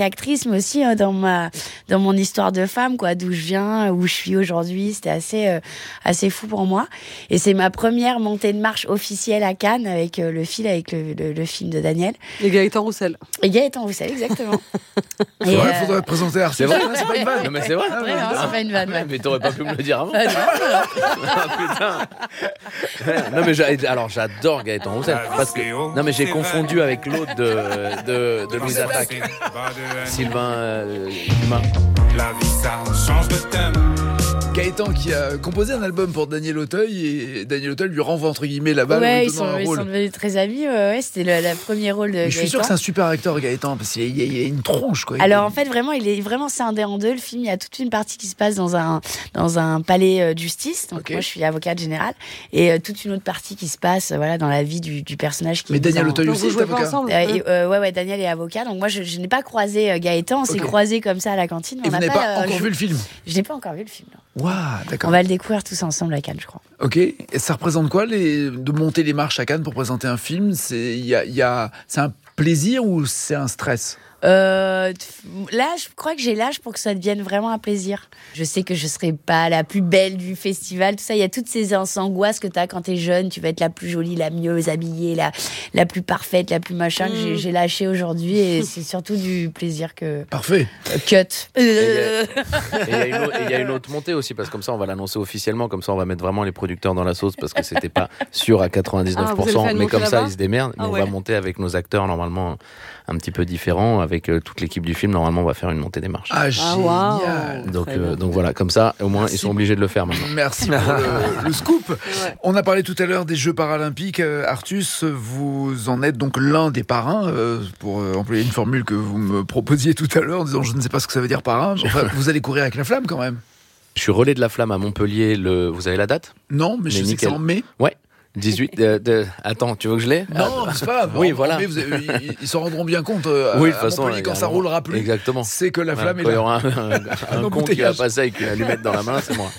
qu'actrice, mais aussi euh, dans ma, dans mon histoire de femme, quoi, d'où je viens, où je suis aujourd'hui. C'était assez, euh, assez fou pour moi. Et c'est ma première montée de marche officielle à Cannes avec euh, le fil, avec le, le, le film de Daniel. Et Gaëtan Roussel. Et Gaëtan Roussel, exactement. Il Et, faudrait, euh, faudrait présenter Arthus. C'est vrai, c'est pas une vanne. Non, mais c'est vrai. Ouais, non, c'est pas une vanne. Ouais, mais t'aurais pas pu me le dire avant. Ah, non, Ah, putain. Non mais j'a- alors j'adore Gaëtan Roussel parce que non mais j'ai confondu avec l'autre de de, de Louise Attaque, Sylvain euh, Humain. La vie ça change de thème. Gaëtan qui a composé un album pour Daniel Auteuil et Daniel Auteuil lui renvoie entre guillemets la balle en ouais, lui ils donnant sont, un ils rôle. sont devenus très amis. Ouais, ouais, c'était le, le premier rôle de Mais je suis sûr que c'est Gaëtan. un super acteur Gaëtan parce qu'il y a, il y a une tronche quoi. Alors en fait vraiment il est vraiment scindé en deux le film. Il y a toute une partie qui se passe dans un dans un palais euh, de justice. Donc Okay. moi je suis avocate générale et euh, toute une autre partie qui se passe euh, voilà dans la vie du, du personnage qui Mais est mis Daniel en- Auteuil Donc aussi vous est jouez pas avocat. ensemble. Euh, et, euh, ouais ouais Daniel est avocat. Donc moi je, je n'ai pas croisé euh, Gaëtan. On s'est Ok. croisé comme ça à la cantine. Et On vous n'a n'avez pas euh, encore jou- vu le film. Je n'ai pas encore vu le film. non. Waouh, On d'accord. va le découvrir tous ensemble à Cannes je crois. Ok. Et ça représente quoi les de monter les marches à Cannes pour présenter un film? C'est il y a, il y a c'est un plaisir ou c'est un stress? Euh, là, je crois que j'ai l'âge pour que ça devienne vraiment un plaisir. Je sais que je serai pas la plus belle du festival, tout ça. Il y a toutes ces angoisses que tu as quand tu es jeune. Tu vas être la plus jolie, la mieux habillée, la, la plus parfaite, la plus machin, que j'ai, j'ai lâché aujourd'hui. Et c'est surtout du plaisir que. Parfait. Euh, cut. Et il y a- et il y a une autre- et il y a une autre montée aussi parce que comme ça on va l'annoncer officiellement, comme ça on va mettre vraiment les producteurs dans la sauce parce que c'était pas sûr à quatre-vingt-dix-neuf pour cent, Ah, vous allez faire une mais montée comme ça là-bas ils se démerdent. Ah Mais on ouais. va monter avec nos acteurs normalement un petit peu différents, avec euh, toute l'équipe du film. Normalement on va faire une montée des marches. Ah, Ah, waouh. génial. Donc, Très euh, bien. donc voilà, comme ça au moins Merci. ils sont obligés de le faire maintenant. Merci pour le, le scoop. On a parlé tout à l'heure des Jeux paralympiques. Euh, Artus, vous en êtes donc l'un des parrains, euh, pour euh, employer une formule que vous me proposiez tout à l'heure, en disant je ne sais pas ce que ça veut dire parrain. Mais enfin, vous allez courir avec la flamme quand même. Je suis relais de la flamme à Montpellier. Le... Vous avez la date? Non, mais je Mais sais que c'est nickel. en mai. Ouais. dix-huit. Euh, de... Attends, tu veux que je l'ai? Non, Ah, c'est pas grave. Oui, En- voilà. en mai, vous avez- ils ils s'en rendront bien compte. euh, Oui, de à toute façon, Montpellier, il y quand a ça un- roulera plus, Exactement. c'est que la Voilà, flamme est quand il y là. aura un, un- un Un con qui va embouteillage. passer avec une allumette dans la main, c'est moi.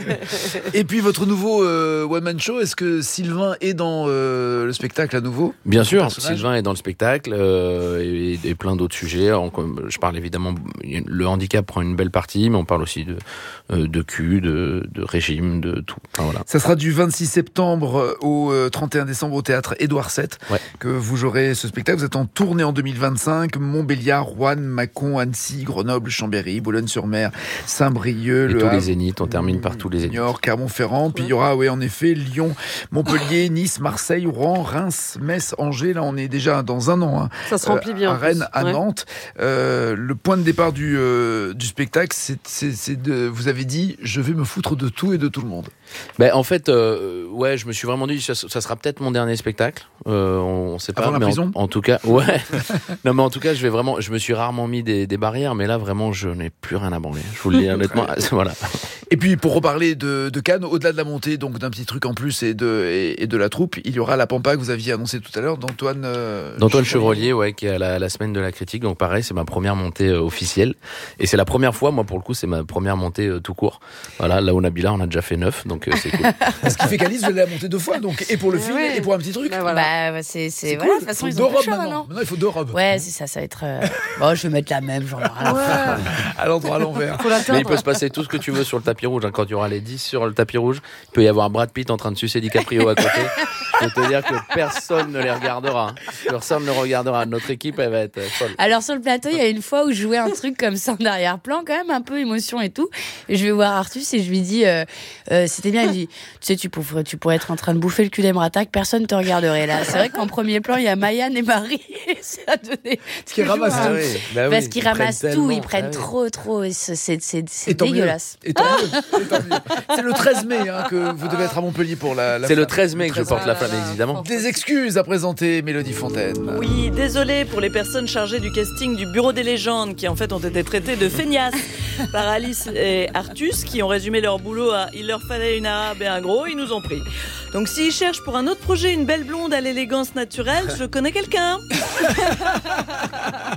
Et puis votre nouveau euh, one man show, est-ce que Sylvain est dans euh, le spectacle à nouveau? Bien sûr, personnage. Sylvain est dans le spectacle euh, et, et plein d'autres sujets. Alors, comme je parle évidemment, le handicap prend une belle partie, mais on parle aussi de, euh, de cul, de, de régime, de tout. Enfin, voilà. Ça sera du vingt-six septembre au euh, trente et un décembre au théâtre Édouard sept Ouais. que vous jouerez ce spectacle. Vous êtes en tournée en deux mille vingt-cinq. Montbéliard, Rouen, Mâcon, Annecy, Grenoble, Chambéry, Boulogne-sur-Mer, Saint-Brieuc, Et Le tous Havre, les zéniths, on termine par tous les zéniths. Niort, Clermont-Ferrand. Puis il y aura, oui, en effet, Lyon, Montpellier, Nice, Marseille, Rouen, Reims, Metz, Angers. Là, on est déjà dans un an. hein. Ça se remplit bien. À en plus. Rennes, à Ouais. Nantes. Euh, le point de départ du, euh, du spectacle, c'est, c'est, c'est de, vous avez dit, je vais me foutre de tout et de tout le monde. Ben, en fait, euh, ouais, je me suis vraiment dit, ça, ça sera peut-être mon dernier spectacle. Euh, on, on sait pas. Avant la mais en- prison en, tout cas, ouais. Non, mais en tout cas, je vais vraiment. Je me suis rarement mis des, des barrières, mais là, vraiment, je n'ai plus rien à branler. Je vous le dis honnêtement. Voilà. Et puis pour reparler de, de Cannes, au-delà de la montée, donc d'un petit truc en plus et de, et, et de la troupe, il y aura la Pampa que vous aviez annoncé tout à l'heure d'Antoine euh, D'Antoine Chevrolier, ouais, qui est à la, la semaine de la critique. Donc pareil, c'est ma première montée euh, officielle. Et c'est la première fois, moi pour le coup, c'est ma première montée euh, tout court. Voilà, là au Nabila, on a déjà fait neuf, donc euh, c'est cool. Ce qui fait qu'Alice, vous allez la monter deux fois, donc et pour le film Ouais. et pour un petit truc. Bah, voilà. Bah, c'est, c'est, C'est voilà, cool. de toute façon, Il ils faut ont deux plus robes le choix, maintenant. maintenant. Maintenant, il faut deux robes. Ouais, c'est ça, ça va être. euh, Bon, je vais mettre la même, genre. à la fin. À l'endroit, à l'envers. Faut Mais l'attendre. il peut se passer tout ce que tu veux sur le tapis rouge. hein. Quand il y aura les dix sur le tapis rouge, il peut y avoir Brad Pitt en train de sucer DiCaprio à côté. Je peux te dire que personne ne les regardera. Personne ne regardera. Notre équipe, elle va être folle. Alors sur le plateau, il y a une fois où je jouais un truc comme ça en arrière-plan, quand même un peu émotion et tout. Et je vais voir Artus et je lui dis, euh, euh, c'était bien. Il dit, tu sais, tu pourrais, tu pourrais être en train de bouffer le cul d'Emra Attack, personne te regarderait là. C'est vrai qu'en premier plan, il y a Mayanne et Marie. Ça a donné. Ce qui ramasse toujours un- tout. Bah oui, Parce qu'ils ils prennent ramassent tout, tellement. ils prennent Ah oui. trop, trop. et C'est, c'est, c'est, c'est Et tant mieux. dégueulasse. Et tant mieux. Et tant mieux. C'est le treize mai hein, que vous devez être à Montpellier pour la. la C'est le flamme. treize mai que je porte la flamme, évidemment. Des excuses à présenter, Mélodie Fontaine. Oui, désolé pour les personnes chargées du casting du Bureau des légendes qui en fait ont été traitées de feignasses par Alice et Artus qui ont résumé leur boulot à il leur fallait une arabe et un gros, ils nous ont pris. Donc s'ils cherchent pour un autre projet une belle blonde à l'élégance naturelle, je connais quelqu'un.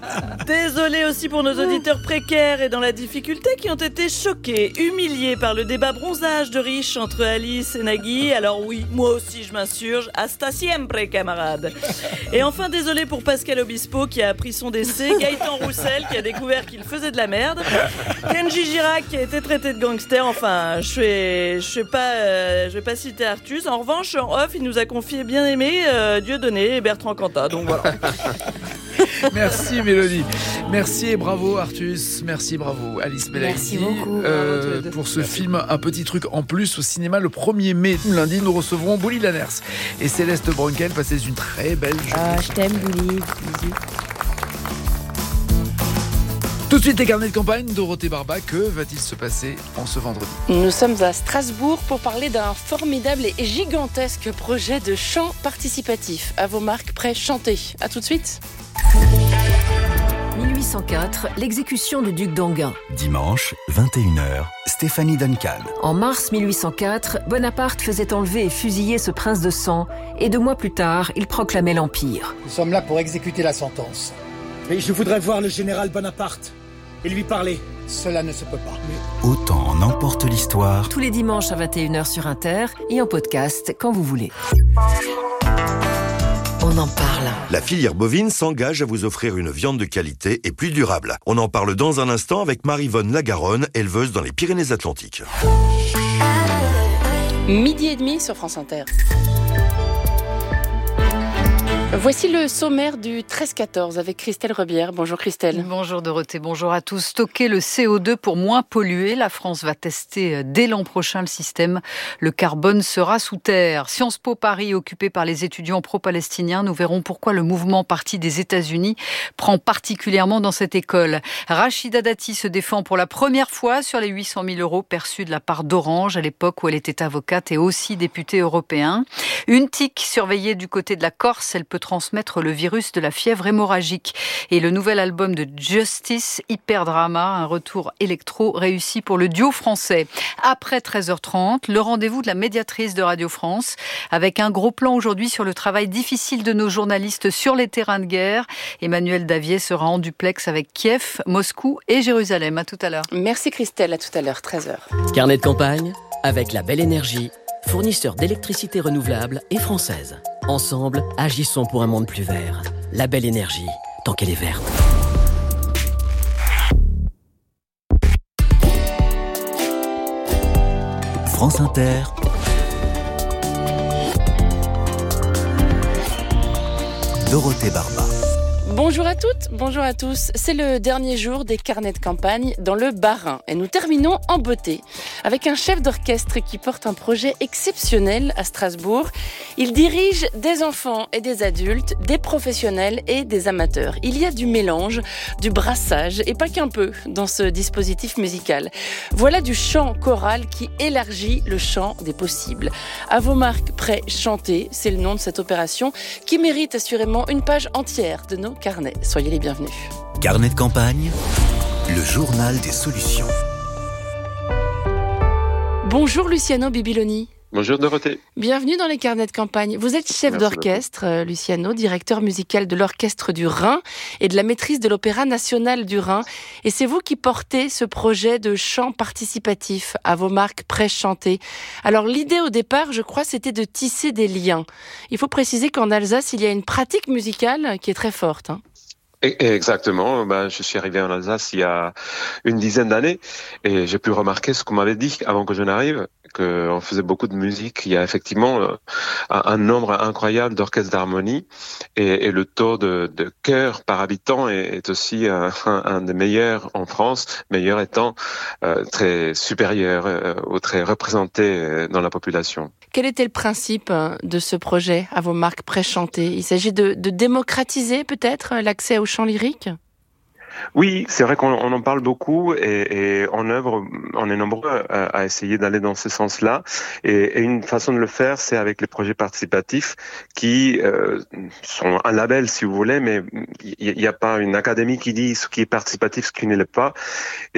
Désolé aussi pour nos auditeurs précaires et dans la difficulté qui ont été choqués, humiliés par le débat bronzage de riche entre Alice et Nagui. Alors oui, moi aussi je m'insurge. Hasta siempre, camarades. Et enfin, désolé pour Pascal Obispo qui a appris son décès, Gaëtan Roussel qui a découvert qu'il faisait de la merde, Kenji Girac qui a été traité de gangster. Enfin, je vais, je vais pas, euh, je vais pas citer Artus. En revanche, en off, il nous a confié bien aimé euh, Dieudonné et Bertrand Cantat. Donc voilà. Merci Mélodie. Merci et bravo Artus. Merci, bravo Alice Belaïdi. Merci beaucoup. Euh, pour ce film, un petit truc en plus au cinéma le premier mai. Lundi, nous recevrons Bouli Lanners et Céleste Brunkel. Passez une très belle journée. Ah, je t'aime Bouli. Bisous. Tout de suite, les carnets de campagne, Dorothée Barba, que va-t-il se passer en ce vendredi ? Nous sommes à Strasbourg pour parler d'un formidable et gigantesque projet de chant participatif. À vos marques, prêts, chantez. À tout de suite. mille huit cent quatre, l'exécution du duc d'Enghien. Dimanche, vingt et une heures, Stéphanie Duncan. En mars mille huit cent quatre, Bonaparte faisait enlever et fusiller ce prince de sang, et deux mois plus tard, il proclamait l'Empire. Nous sommes là pour exécuter la sentence. Mais je voudrais voir le général Bonaparte et lui parler. Cela ne se peut pas. Mais... Autant en emporte l'histoire. Tous les dimanches à vingt et une heures sur Inter et en podcast quand vous voulez. On en parle. La filière bovine s'engage à vous offrir une viande de qualité et plus durable. On en parle dans un instant avec Marie-Vonne Lagaronne, éleveuse dans les Pyrénées-Atlantiques. Midi et demi sur France Inter. Voici le sommaire du treize quatorze avec Christelle Rebière. Bonjour Christelle. Bonjour Dorothée, bonjour à tous. Stocker le C O deux pour moins polluer. La France va tester dès l'an prochain le système. Le carbone sera sous terre. Sciences Po Paris occupé par les étudiants pro-palestiniens. Nous verrons pourquoi le mouvement parti des États-Unis prend particulièrement dans cette école. Rachida Dati se défend pour la première fois sur les huit cent mille euros perçus de la part d'Orange à l'époque où elle était avocate et aussi députée européen. Une tique surveillée du côté de la Corse. Elle peut transmettre le virus de la fièvre hémorragique. Et le nouvel album de Justice, Hyper Drama, un retour électro réussi pour le duo français. Après treize heures trente, le rendez-vous de la médiatrice de Radio France, avec un gros plan aujourd'hui sur le travail difficile de nos journalistes sur les terrains de guerre. Emmanuel Davier sera en duplex avec Kiev, Moscou et Jérusalem. À tout à l'heure. Merci Christelle, à tout à l'heure, treize heures. Carnet de campagne avec la Belle Énergie, fournisseur d'électricité renouvelable et française. Ensemble, agissons pour un monde plus vert. La Belle Énergie, tant qu'elle est verte. France Inter. Dorothée Barba. Bonjour à toutes, bonjour à tous. C'est le dernier jour des carnets de campagne dans le Bas-Rhin. Et nous terminons en beauté avec un chef d'orchestre qui porte un projet exceptionnel à Strasbourg. Il dirige des enfants et des adultes, des professionnels et des amateurs. Il y a du mélange, du brassage et pas qu'un peu dans ce dispositif musical. Voilà du chant choral qui élargit le champ des possibles. À vos marques, prêts, chantez, c'est le nom de cette opération qui mérite assurément une page entière de nos carnet. Soyez les bienvenus. Carnet de campagne, le journal des solutions. Bonjour Luciano Bibiloni. Bonjour Dorothée. Bienvenue dans les carnets de campagne. Vous êtes chef Merci d'orchestre, beaucoup. Luciano, directeur musical de l'Orchestre du Rhin et de la maîtrise de l'Opéra National du Rhin. Et c'est vous qui portez ce projet de chant participatif à vos marques pré-chantées. Alors l'idée au départ, je crois, c'était de tisser des liens. Il faut préciser qu'en Alsace, il y a une pratique musicale qui est très forte. Hein. Exactement. Ben, je suis arrivé en Alsace il y a une dizaine d'années et j'ai pu remarquer ce qu'on m'avait dit avant que je n'arrive, qu'on faisait beaucoup de musique. Il y a effectivement un, un nombre incroyable d'orchestres d'harmonie et, et le taux de, de chœurs par habitant est, est aussi un, un des meilleurs en France, meilleur étant euh, très supérieur euh, ou très représenté dans la population. Quel était le principe de ce projet à vos marques pré-chantées ? Il s'agit de, de démocratiser peut-être l'accès au chant lyrique ? Oui, c'est vrai qu'on on en parle beaucoup et, et en œuvre, on est nombreux à, à essayer d'aller dans ce sens-là. Et, et une façon de le faire, c'est avec les projets participatifs qui euh, sont un label, si vous voulez, mais il n'y a pas une académie qui dit ce qui est participatif, ce qui ne l'est pas. Et donc,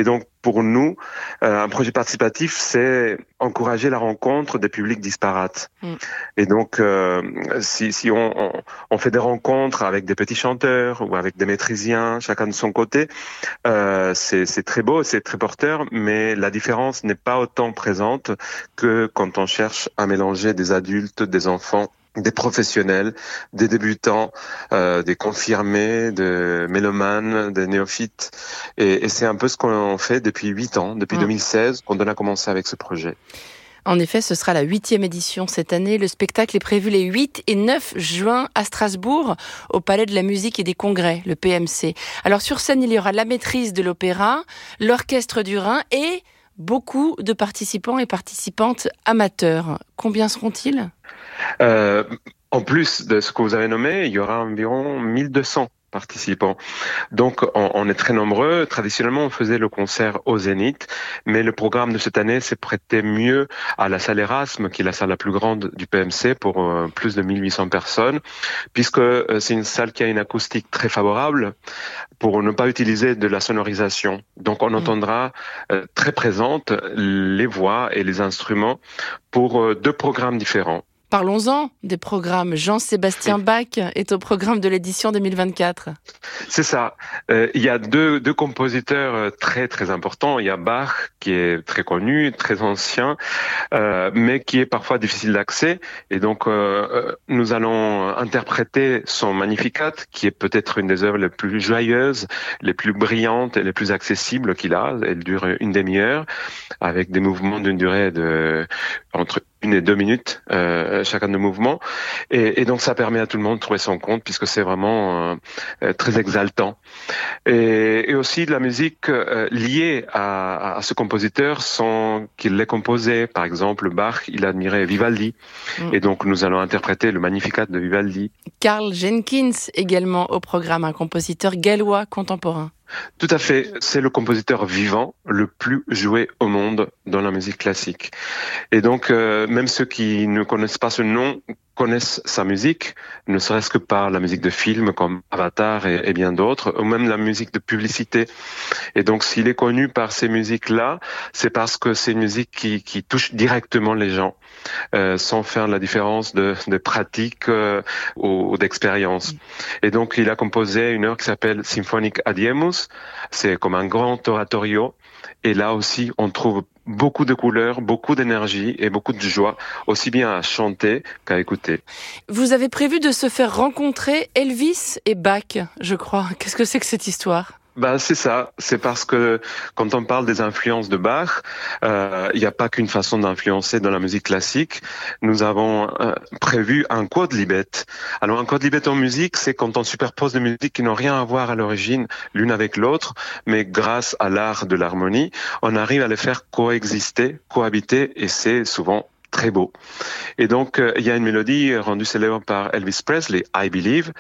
pour nous, euh, un projet participatif, c'est encourager la rencontre des publics disparates. Mm. Et donc, euh, si, si on, on, on fait des rencontres avec des petits chanteurs ou avec des maîtrisiens, chacun de son côté, euh, c'est, c'est très beau, c'est très porteur, mais la différence n'est pas autant présente que quand on cherche à mélanger des adultes, des enfants, des professionnels, des débutants, euh, des confirmés, des mélomanes, des néophytes. Et, et c'est un peu ce qu'on fait depuis huit ans, depuis mmh. deux mille seize, qu'on a commencé avec ce projet. En effet, ce sera la huitième édition cette année. Le spectacle est prévu les huit et neuf juin à Strasbourg, au Palais de la Musique et des Congrès, le P M C. Alors sur scène, il y aura la maîtrise de l'opéra, l'orchestre du Rhin et beaucoup de participants et participantes amateurs. Combien seront-ils ? Euh, en plus de ce que vous avez nommé, il y aura environ mille deux cents participants. Donc, on, on est très nombreux. Traditionnellement, on faisait le concert au Zénith, mais le programme de cette année s'est prêté mieux à la salle Erasme, qui est la salle la plus grande du P M C pour euh, plus de mille huit cents personnes, puisque euh, c'est une salle qui a une acoustique très favorable pour ne pas utiliser de la sonorisation. Donc, on mmh. entendra euh, très présente les voix et les instruments pour euh, deux programmes différents. Parlons-en des programmes. Jean-Sébastien Bach est au programme de l'édition deux mille vingt-quatre. C'est ça. Euh, il y a deux, deux compositeurs très très importants. Il y a Bach, qui est très connu, très ancien, euh, mais qui est parfois difficile d'accès. Et donc, euh, nous allons interpréter son Magnificat, qui est peut-être une des œuvres les plus joyeuses, les plus brillantes et les plus accessibles qu'il a. Elle dure une demi-heure, avec des mouvements d'une durée de entre une et deux minutes euh, chacun de mouvements, et, et donc ça permet à tout le monde de trouver son compte, puisque c'est vraiment euh, très exaltant. Et, et aussi de la musique euh, liée à, à ce compositeur sans qu'il l'ait composé. Par exemple, Bach, il admirait Vivaldi, mmh. et donc nous allons interpréter le Magnificat de Vivaldi. Karl Jenkins également au programme, un compositeur gallois contemporain. Tout à fait, c'est le compositeur vivant le plus joué au monde dans la musique classique. Et donc, euh, même ceux qui ne connaissent pas ce nom connaissent sa musique, ne serait-ce que par la musique de films comme Avatar et, et bien d'autres, ou même la musique de publicité. Et donc, s'il est connu par ces musiques-là, c'est parce que c'est une musique qui, qui touche directement les gens, euh, sans faire la différence de, de pratique euh, ou, ou d'expérience. Et donc, il a composé une œuvre qui s'appelle Symphonic Adiemus. C'est comme un grand oratorio. Et là aussi, on trouve beaucoup de couleurs, beaucoup d'énergie et beaucoup de joie, aussi bien à chanter qu'à écouter. Vous avez prévu de se faire rencontrer Elvis et Bach, je crois. Qu'est-ce que c'est que cette histoire ? Ben, c'est ça. C'est parce que quand on parle des influences de Bach, euh, il n'y a pas qu'une façon d'influencer dans la musique classique. Nous avons euh, prévu un quodlibet. Alors, un quodlibet en musique, c'est quand on superpose des musiques qui n'ont rien à voir à l'origine l'une avec l'autre, mais grâce à l'art de l'harmonie, on arrive à les faire coexister, cohabiter, et c'est souvent très beau. Et donc, euh, il y a une mélodie rendue célèbre par Elvis Presley, I Believe,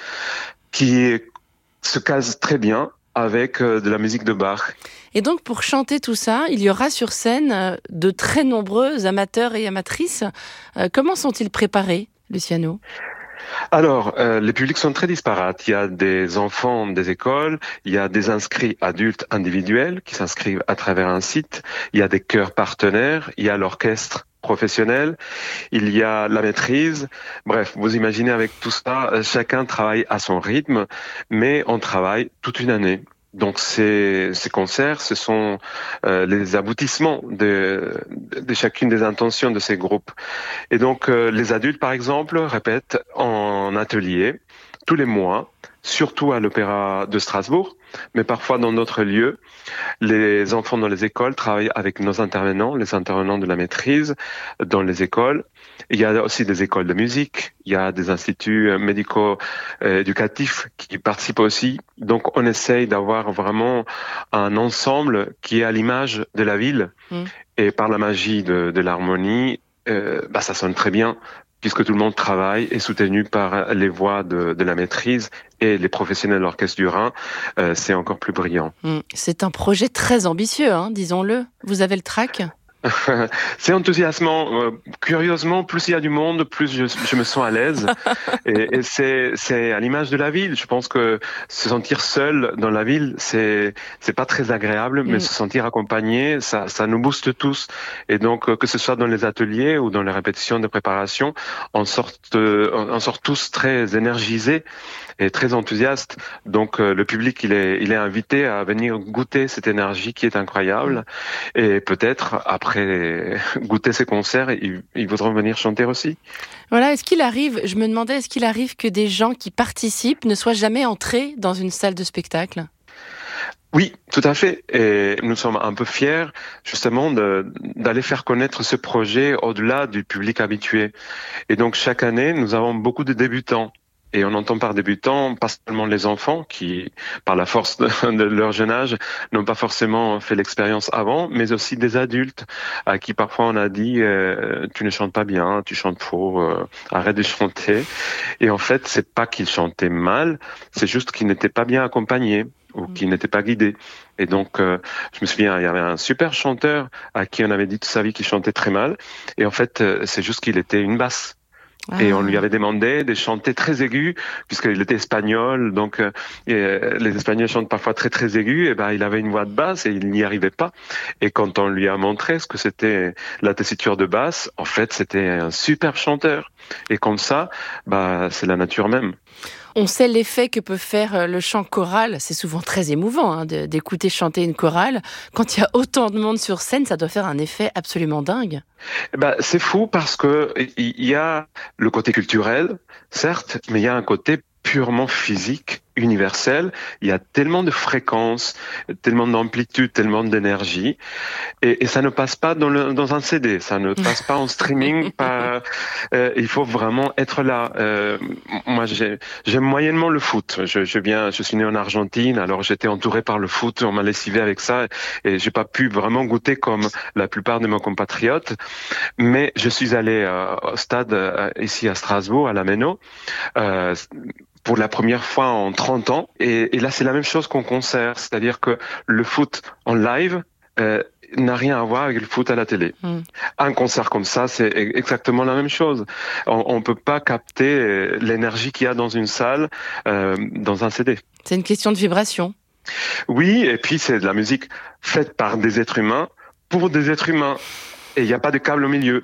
qui se case très bien avec de la musique de Bach. Et donc, pour chanter tout ça, il y aura sur scène de très nombreux amateurs et amatrices. Euh, comment sont-ils préparés, Luciano ? Alors, euh, les publics sont très disparates. Il y a des enfants des écoles, il y a des inscrits adultes individuels qui s'inscrivent à travers un site, il y a des chœurs partenaires, il y a l'orchestre professionnel, il y a la maîtrise. Bref, vous imaginez avec tout ça, chacun travaille à son rythme, mais on travaille toute une année. Donc ces, ces concerts, ce sont euh, les aboutissements de, de chacune des intentions de ces groupes. Et donc euh, les adultes, par exemple, répètent en atelier tous les mois, surtout à l'Opéra de Strasbourg, mais parfois dans d'autres lieux. Les enfants dans les écoles travaillent avec nos intervenants, les intervenants de la maîtrise dans les écoles. Il y a aussi des écoles de musique, il y a des instituts médico-éducatifs qui participent aussi. Donc on essaye d'avoir vraiment un ensemble qui est à l'image de la ville. Mmh. Et par la magie de, de l'harmonie, euh, bah, ça sonne très bien, puisque tout le monde travaille, est soutenu par les voix de, de la maîtrise et les professionnels de l'Orchestre du Rhin, euh, c'est encore plus brillant. Mmh. C'est un projet très ambitieux, hein, disons-le. Vous avez le trac ? C'est enthousiasmant. Euh, curieusement, plus il y a du monde, plus je, je me sens à l'aise. Et, et c'est, c'est à l'image de la ville. Je pense que se sentir seul dans la ville, c'est, c'est pas très agréable, mais mm. se sentir accompagné, ça, ça nous booste tous. Et donc, que ce soit dans les ateliers ou dans les répétitions de préparation, on sort, euh, on sort tous très énergisés et très enthousiastes. Donc, euh, le public, il est, il est invité à venir goûter cette énergie qui est incroyable. Et peut-être, après goûter ces concerts, ils, ils voudront venir chanter aussi. Voilà, est-ce qu'il arrive, je me demandais, est-ce qu'il arrive que des gens qui participent ne soient jamais entrés dans une salle de spectacle ? Oui, tout à fait. Et nous sommes un peu fiers, justement, de, d'aller faire connaître ce projet au-delà du public habitué. Et donc, chaque année, nous avons beaucoup de débutants. Et on entend par débutants, pas seulement les enfants qui, par la force de, de leur jeune âge, n'ont pas forcément fait l'expérience avant, mais aussi des adultes à qui parfois on a dit euh, tu ne chantes pas bien, tu chantes faux, euh, arrête de chanter. Et en fait, c'est pas qu'ils chantaient mal, c'est juste qu'ils n'étaient pas bien accompagnés ou qu'ils n'étaient pas guidés. Et donc, euh, je me souviens, il y avait un super chanteur à qui on avait dit toute sa vie qu'il chantait très mal. Et en fait, euh, c'est juste qu'il était une basse. Ah. Et on lui avait demandé de chanter très aigu, puisqu'il était espagnol, donc euh, et, euh, les Espagnols chantent parfois très très aigu, et ben il avait une voix de basse et il n'y arrivait pas. Et quand on lui a montré ce que c'était la tessiture de basse, en fait c'était un super chanteur. Et comme ça, bah c'est la nature même. On sait l'effet que peut faire le chant choral. C'est souvent très émouvant hein, de, d'écouter chanter une chorale. Quand il y a autant de monde sur scène, ça doit faire un effet absolument dingue. Bah, c'est fou parce que il y a le côté culturel, certes, mais il y a un côté purement physique, universel. Il y a tellement de fréquences, tellement d'amplitude, tellement d'énergie, et, et ça ne passe pas dans, le, dans un C D, ça ne passe pas en streaming. Pas, euh, il faut vraiment être là. Euh, moi, j'ai, j'aime moyennement le foot. Je, je viens, je suis né en Argentine, alors j'étais entouré par le foot. On m'a lessivé avec ça, et j'ai pas pu vraiment goûter comme la plupart de mes compatriotes. Mais je suis allé euh, au stade euh, ici à Strasbourg, à la Méno. Euh, pour la première fois en trente ans. Et, et là, c'est la même chose qu'en concert. C'est-à-dire que le foot en live euh, n'a rien à voir avec le foot à la télé. Mm. Un concert comme ça, c'est exactement la même chose. On ne peut pas capter l'énergie qu'il y a dans une salle, euh, dans un C D. C'est une question de vibration. Oui, et puis c'est de la musique faite par des êtres humains, pour des êtres humains. Et il n'y a pas de câble au milieu.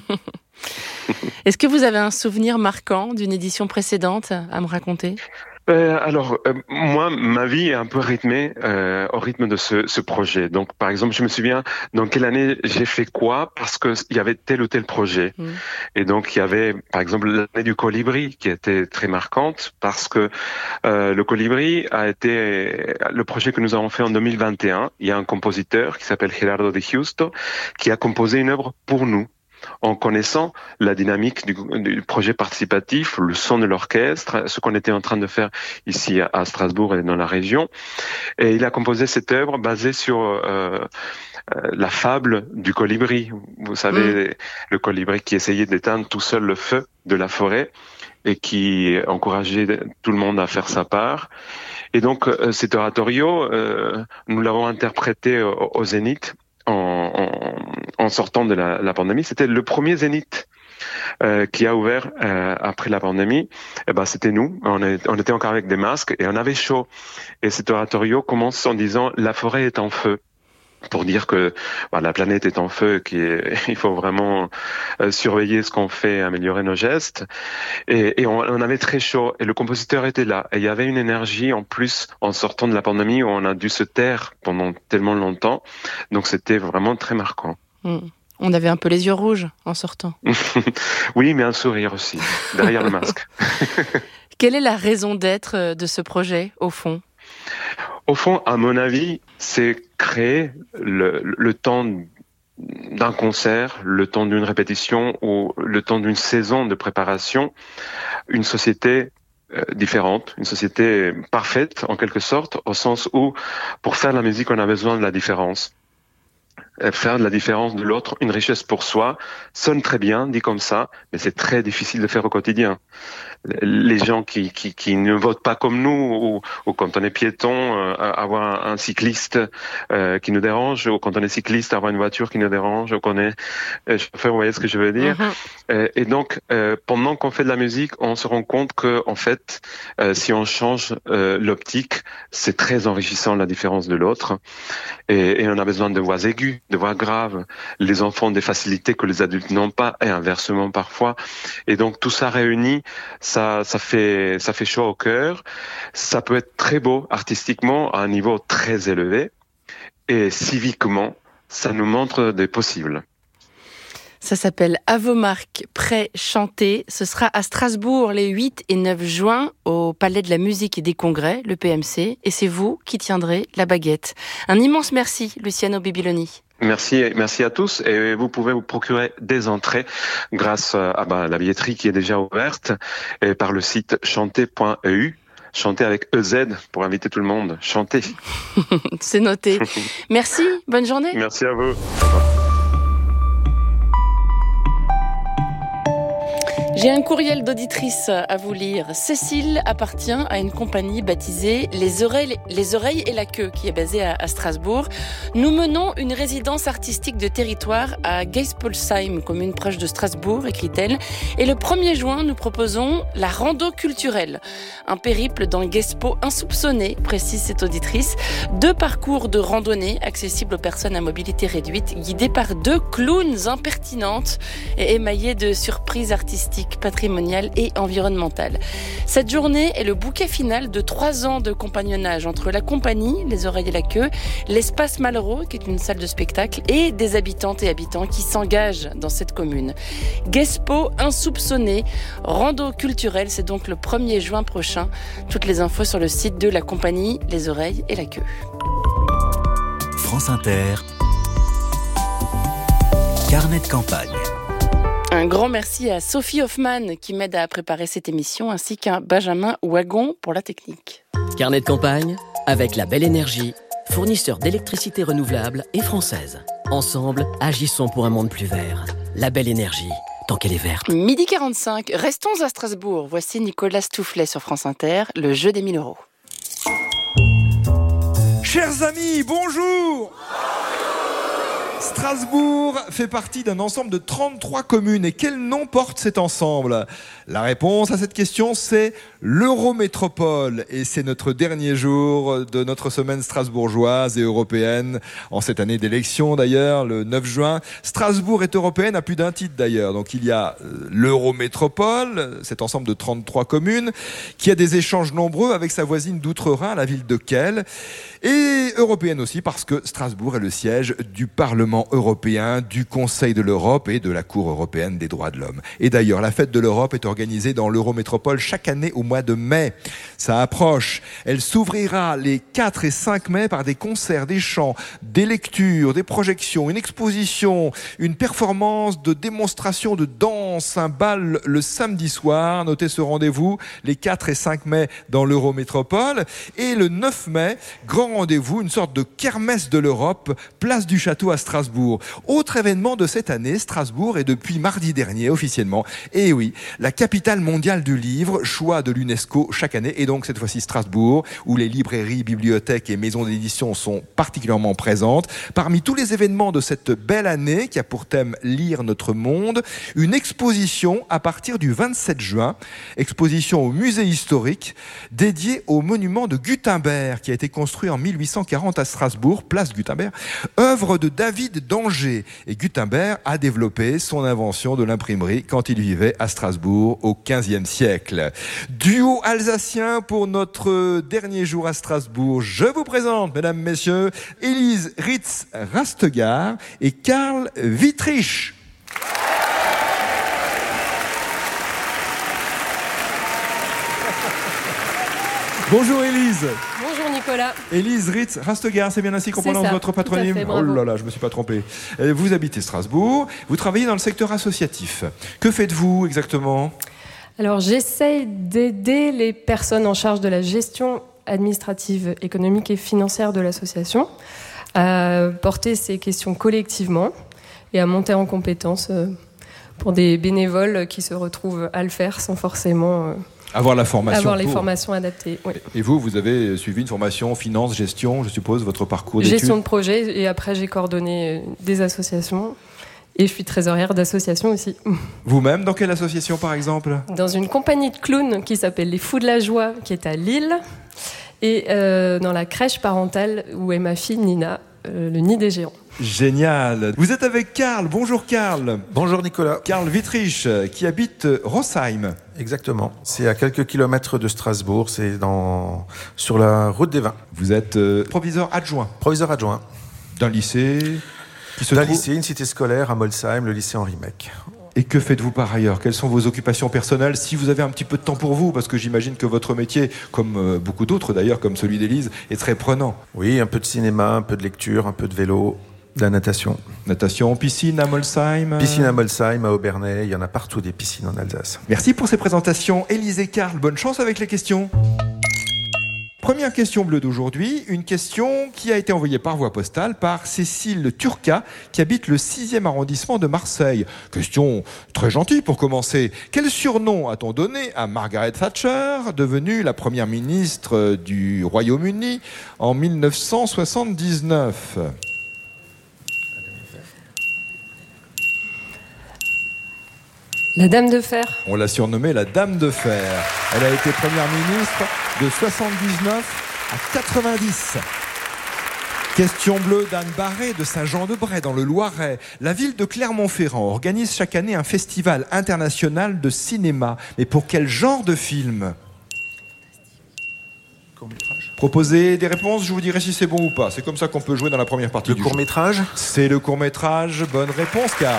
Est-ce que vous avez un souvenir marquant d'une édition précédente à me raconter ? Euh, alors, euh, moi, ma vie est un peu rythmée euh, au rythme de ce, ce projet. Donc, par exemple, je me souviens dans quelle année j'ai fait quoi, parce que il y avait tel ou tel projet. Mmh. Et donc, il y avait, par exemple, l'année du Colibri qui était très marquante, parce que euh, le Colibri a été le projet que nous avons fait en deux mille vingt et un. Il y a un compositeur qui s'appelle Gerardo de Justo qui a composé une œuvre pour nous, en connaissant la dynamique du, du projet participatif, le son de l'orchestre, ce qu'on était en train de faire ici à Strasbourg et dans la région. Et il a composé cette œuvre basée sur euh, la fable du colibri. Vous savez, mmh. le colibri qui essayait d'éteindre tout seul le feu de la forêt et qui encourageait tout le monde à faire sa part. Et donc, cet oratorio, euh, nous l'avons interprété au, au Zénith, En, en, en sortant de la, la pandémie. C'était le premier Zénith euh, qui a ouvert euh, après la pandémie. Et ben, c'était nous. On, est, on était encore avec des masques et on avait chaud. Et cet oratorio commence en disant « La forêt est en feu ». Pour dire que bah, la planète est en feu, qu'il faut vraiment euh, surveiller ce qu'on fait, améliorer nos gestes. Et, et on, on avait très chaud. Et le compositeur était là. Et il y avait une énergie en plus en sortant de la pandémie où on a dû se taire pendant tellement longtemps. Donc c'était vraiment très marquant. Mmh. On avait un peu les yeux rouges en sortant. Oui, mais un sourire aussi, derrière le masque. Quelle est la raison d'être de ce projet, au fond ? Au fond, à mon avis, c'est créer le, le temps d'un concert, le temps d'une répétition ou le temps d'une saison de préparation, une société euh, différente, une société parfaite en quelque sorte, au sens où pour faire de la musique, on a besoin de la différence. Faire de la différence de l'autre une richesse pour soi sonne très bien, dit comme ça, mais c'est très difficile de faire au quotidien. les gens qui, qui, qui ne votent pas comme nous, ou, ou quand on est piéton, euh, avoir un, un cycliste euh, qui nous dérange, ou quand on est cycliste, avoir une voiture qui nous dérange, ou qu'on est euh, chauffeur, vous voyez ce que je veux dire. Mm-hmm. euh, Et donc, euh, pendant qu'on fait de la musique, on se rend compte que, en fait, euh, si on change euh, l'optique, c'est très enrichissant la différence de l'autre. Et, et on a besoin de voix aiguës, de voix graves. Les enfants ont des facilités que les adultes n'ont pas, et inversement parfois. Et donc tout ça réuni, ça, ça fait, ça fait chaud au cœur. Ça peut être très beau artistiquement à un niveau très élevé, et civiquement, ça nous montre des possibles. Ça s'appelle À vos marques, prêts, chanter. Ce sera à Strasbourg les huit et neuf juin au Palais de la Musique et des Congrès, le P M C. Et c'est vous qui tiendrez la baguette. Un immense merci, Luciano Bibiloni. Merci, merci à tous. Et vous pouvez vous procurer des entrées grâce à bah, la billetterie qui est déjà ouverte, et par le site chanter point e u. Chanter avec E Z pour inviter tout le monde. Chanter. C'est noté. Merci, bonne journée. Merci à vous. J'ai un courriel d'auditrice à vous lire. Cécile appartient à une compagnie baptisée Les Oreilles, Les Oreilles et la Queue, qui est basée à, à Strasbourg. Nous menons une résidence artistique de territoire à Geispolsheim, commune proche de Strasbourg, écrit-elle. Et le premier juin, nous proposons la rando culturelle. Un périple dans Gespo insoupçonné, précise cette auditrice. Deux parcours de randonnée accessibles aux personnes à mobilité réduite, guidés par deux clowns impertinentes et émaillés de surprises artistiques, patrimoniale et environnementale. Cette journée est le bouquet final de trois ans de compagnonnage entre la compagnie, Les Oreilles et la Queue, l'Espace Malraux, qui est une salle de spectacle, et des habitantes et habitants qui s'engagent dans cette commune. Gespo insoupçonné, rando culturelle, c'est donc le premier juin prochain. Toutes les infos sur le site de la compagnie, Les Oreilles et la Queue. France Inter, carnet de campagne. Un grand merci à Sophie Hoffman qui m'aide à préparer cette émission, ainsi qu'à Benjamin Wagon pour la technique. Carnet de campagne avec la Belle Énergie, fournisseur d'électricité renouvelable et française. Ensemble, agissons pour un monde plus vert. La Belle Énergie, tant qu'elle est verte. Midi quarante-cinq, restons à Strasbourg. Voici Nicolas Stoufflet sur France Inter, le jeu des mille euros. Chers amis, bonjour! Strasbourg fait partie d'un ensemble de trente-trois communes. Et quel nom porte cet ensemble ? La réponse à cette question, c'est l'Eurométropole. Et c'est notre dernier jour de notre semaine strasbourgeoise et européenne. En cette année d'élection d'ailleurs, le neuf juin. Strasbourg est européenne à plus d'un titre d'ailleurs. Donc il y a l'Eurométropole, cet ensemble de trente-trois communes, qui a des échanges nombreux avec sa voisine d'Outre-Rhin, la ville de Kehl. Et européenne aussi parce que Strasbourg est le siège du Parlement européen, du Conseil de l'Europe et de la Cour européenne des droits de l'homme. Et d'ailleurs, la fête de l'Europe est organisée dans l'Eurométropole chaque année au mois de mai. Ça approche. Elle s'ouvrira les quatre et cinq mai par des concerts, des chants, des lectures, des projections, une exposition, une performance de démonstration de danse, un bal le samedi soir. Notez ce rendez-vous, les quatre et cinq mai dans l'Eurométropole. Et le neuf mai, grand rendez-vous, une sorte de kermesse de l'Europe, place du Château à Strasbourg. Autre événement de cette année, Strasbourg est depuis mardi dernier officiellement, et oui, la capitale mondiale du livre, choix de l'UNESCO chaque année, et donc cette fois-ci Strasbourg, où les librairies, bibliothèques et maisons d'édition sont particulièrement présentes. Parmi tous les événements de cette belle année, qui a pour thème Lire notre monde, une exposition à partir du vingt-sept juin, exposition au musée historique, dédiée au monument de Gutenberg, qui a été construit en mille huit cent quarante à Strasbourg, place Gutenberg, œuvre de David d'Angers. Et Gutenberg a développé son invention de l'imprimerie quand il vivait à Strasbourg au quinzième siècle. Duo alsacien pour notre dernier jour à Strasbourg. Je vous présente, mesdames, messieurs, Élise Ritz-Rastegar et Karl Wittrich. Bonjour Élise. Bonjour Nicolas. Élise Ritz-Rastegar, c'est bien ainsi qu'on prononce votre patronyme ? Fait, oh là là, je me suis pas trompé. Vous habitez Strasbourg, vous travaillez dans le secteur associatif. Que faites-vous exactement ? Alors j'essaye d'aider les personnes en charge de la gestion administrative, économique et financière de l'association à porter ces questions collectivement et à monter en compétences pour des bénévoles qui se retrouvent à le faire sans forcément Avoir la formation. Avoir les pour. formations adaptées, oui. Et vous, vous avez suivi une formation finance, gestion, je suppose, votre parcours d'études? Gestion de projet, et après j'ai coordonné des associations. Et je suis trésorière d'association aussi. Vous-même, dans quelle association par exemple? Dans une compagnie de clowns qui s'appelle Les Fous de la Joie, qui est à Lille. Et euh, dans la crèche parentale où est ma fille Nina, euh, le Nid des Géants. Génial. Vous êtes avec Karl. Bonjour Karl. Bonjour Nicolas. Karl Wittrich, qui habite Rosheim. Exactement. C'est à quelques kilomètres de Strasbourg. C'est dans... sur la route des vins. Vous êtes euh, proviseur adjoint. Proviseur adjoint. D'un lycée qui se D'un trouve... lycée, une cité scolaire à Molsheim, le lycée Henri Mech. Et que faites-vous par ailleurs? Quelles sont vos occupations personnelles? Si vous avez un petit peu de temps pour vous, parce que j'imagine que votre métier, comme euh, beaucoup d'autres d'ailleurs, comme celui d'Élise, est très prenant. Oui, un peu de cinéma, un peu de lecture, un peu de vélo. De la natation. Natation, piscine à Molsheim. Piscine à Molsheim, à Obernai, il y en a partout des piscines en Alsace. Merci pour ces présentations. Élise et Karl, bonne chance avec les questions. Première question bleue d'aujourd'hui, une question qui a été envoyée par voie postale par Cécile Turca, qui habite le sixième arrondissement de Marseille. Question très gentille pour commencer. Quel surnom a-t-on donné à Margaret Thatcher, devenue la première ministre du Royaume-Uni en mille neuf cent soixante-dix-neuf? La Dame de Fer. On l'a surnommée la Dame de Fer. Elle a été première ministre de soixante-dix-neuf à quatre-vingt-dix. Question bleue d'Anne Barré de Saint-Jean-de-Bray dans le Loiret. La ville de Clermont-Ferrand organise chaque année un festival international de cinéma. Mais pour quel genre de film? Proposez des réponses, je vous dirai si c'est bon ou pas. C'est comme ça qu'on peut jouer dans la première partie le du court-métrage. C'est le court-métrage. Bonne réponse, Karl.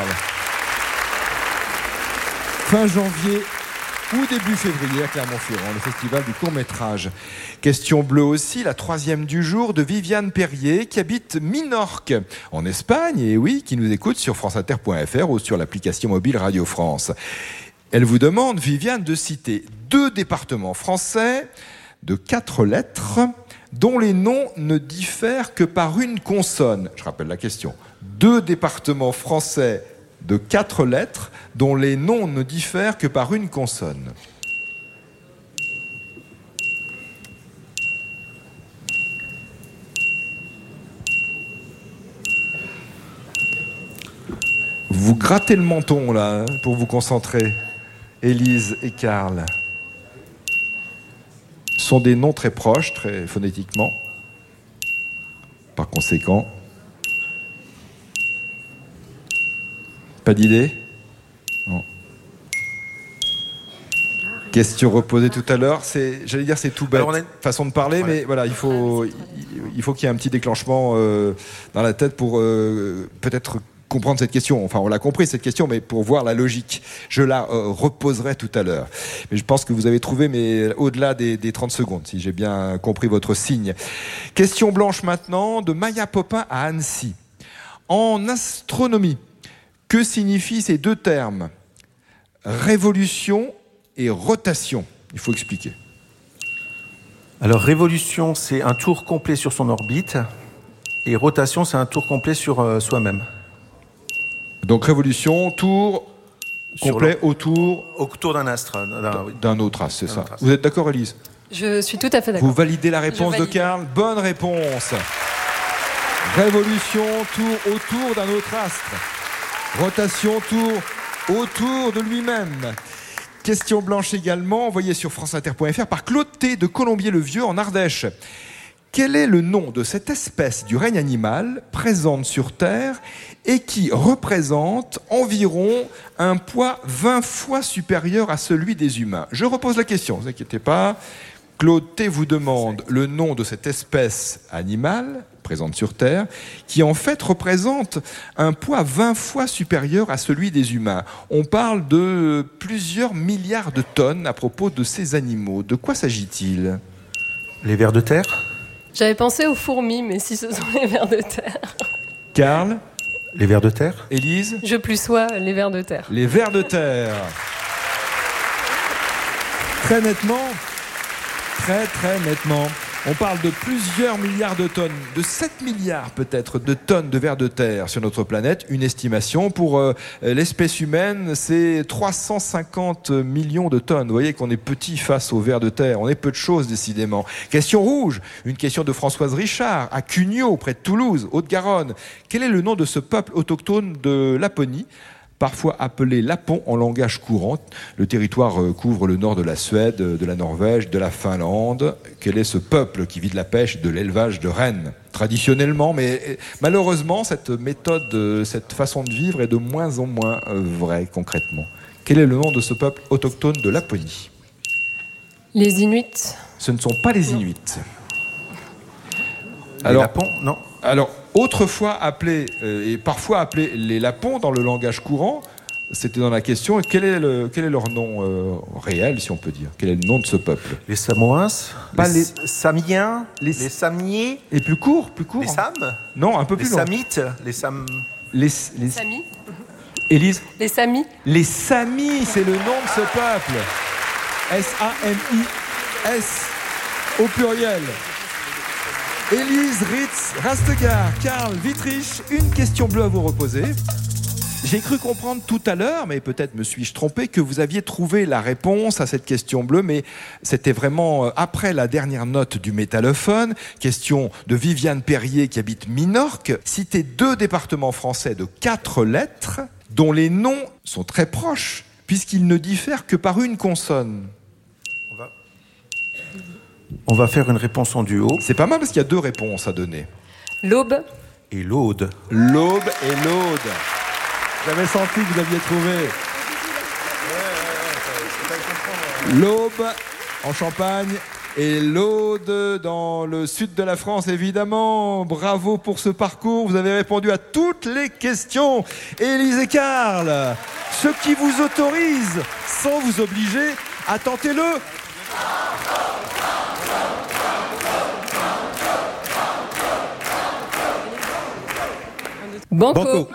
Fin janvier ou début février à Clermont-Ferrand, le festival du court-métrage. Question bleue aussi, la troisième du jour, de Viviane Perrier, qui habite Minorque, en Espagne, et oui, qui nous écoute sur franceinter point f r ou sur l'application mobile Radio France. Elle vous demande, Viviane, de citer deux départements français de quatre lettres dont les noms ne diffèrent que par une consonne. Je rappelle la question. Deux départements français de quatre lettres dont les noms ne diffèrent que par une consonne. Vous grattez le menton là hein, pour vous concentrer. Élise et Karl. Ce sont des noms très proches, très phonétiquement. Par conséquent, pas d'idée? Non. Question reposée tout à l'heure, c'est, j'allais dire c'est tout bête, a... façon de parler, ouais. Mais voilà, il faut, il faut qu'il y ait un petit déclenchement euh, dans la tête pour euh, peut-être comprendre cette question. Enfin, on l'a compris cette question, mais pour voir la logique, je la euh, reposerai tout à l'heure. Mais je pense que vous avez trouvé, mais au-delà des, des trente secondes, si j'ai bien compris votre signe. Question blanche maintenant de Maya Popin à Annecy. En astronomie, que signifient ces deux termes? Révolution et rotation. Il faut expliquer. Alors, révolution, c'est un tour complet sur son orbite. Et rotation, c'est un tour complet sur euh, soi-même. Donc, révolution, tour complet autour... Autour d'un astre. D'un, oui. d'un autre astre, c'est ça. Astre. Vous êtes d'accord, Élise? Je suis tout à fait d'accord. Vous validez la réponse de Karl? Bonne réponse. Révolution, tour autour d'un autre astre. Rotation, tour autour de lui-même. Question blanche également, envoyée sur franceinter point f r par Claude T. de Colombier-le-Vieux en Ardèche. Quel est le nom de cette espèce du règne animal présente sur Terre et qui représente environ un poids vingt fois supérieur à celui des humains? Je repose la question, ne vous inquiétez pas. Claude T. vous demande le nom de cette espèce animale présente sur Terre, qui en fait représente un poids vingt fois supérieur à celui des humains. On parle de plusieurs milliards de tonnes à propos de ces animaux. De quoi s'agit-il? Les vers de terre? J'avais pensé aux fourmis, mais si ce sont les vers de terre. Karl? Les vers de terre? Élise? Je plus sois les vers de terre. Les vers de terre. Très nettement. Très très nettement. On parle de plusieurs milliards de tonnes, de sept milliards peut-être de tonnes de vers de terre sur notre planète. Une estimation pour euh, l'espèce humaine, c'est trois cent cinquante millions de tonnes. Vous voyez qu'on est petit face aux vers de terre. On est peu de choses décidément. Question rouge, une question de Françoise Richard, à Cugnot, près de Toulouse, Haute-Garonne. Quel est le nom de ce peuple autochtone de Laponie ? Parfois appelé Lapon en langage courant. Le territoire couvre le nord de la Suède, de la Norvège, de la Finlande. Quel est ce peuple qui vit de la pêche, de l'élevage de rennes ? Traditionnellement, mais malheureusement, cette méthode, cette façon de vivre est de moins en moins vraie concrètement. Quel est le nom de ce peuple autochtone de Laponie ? Les Inuits. Ce ne sont pas les Inuits. Les Alors, Lapons, non. Alors, autrefois appelés, euh, et parfois appelés les Lapons dans le langage courant, c'était dans la question, quel est, le, quel est leur nom euh, réel, si on peut dire ? Quel est le nom de ce peuple ? Les Samoans, Pas les, les Samiens, les, les Samiers. Et plus court, plus court. Les Sam ? Non, un peu plus les long. Les Samites, les Sam... Les, les... Samis. Élise ? Les Samis. Les Samis, c'est le nom de ce peuple. S A M I S, au pluriel. Élise, Ritz, Rastegard, Karl, Wittrich, une question bleue à vous reposer. J'ai cru comprendre tout à l'heure, mais peut-être me suis-je trompé, que vous aviez trouvé la réponse à cette question bleue, mais c'était vraiment après la dernière note du métallophone. Question de Viviane Perrier qui habite Minorque. Citez deux départements français de quatre lettres dont les noms sont très proches, puisqu'ils ne diffèrent que par une consonne. On va faire une réponse en duo. C'est pas mal parce qu'il y a deux réponses à donner. L'Aube. Et l'Aude. L'Aube et l'Aude. J'avais senti que vous aviez trouvé. L'Aube en Champagne et l'Aude dans le sud de la France, évidemment. Bravo pour ce parcours. Vous avez répondu à toutes les questions. Élise et Karl, ce qui vous autorise, sans vous obliger, à tenter le... Banco. Banco.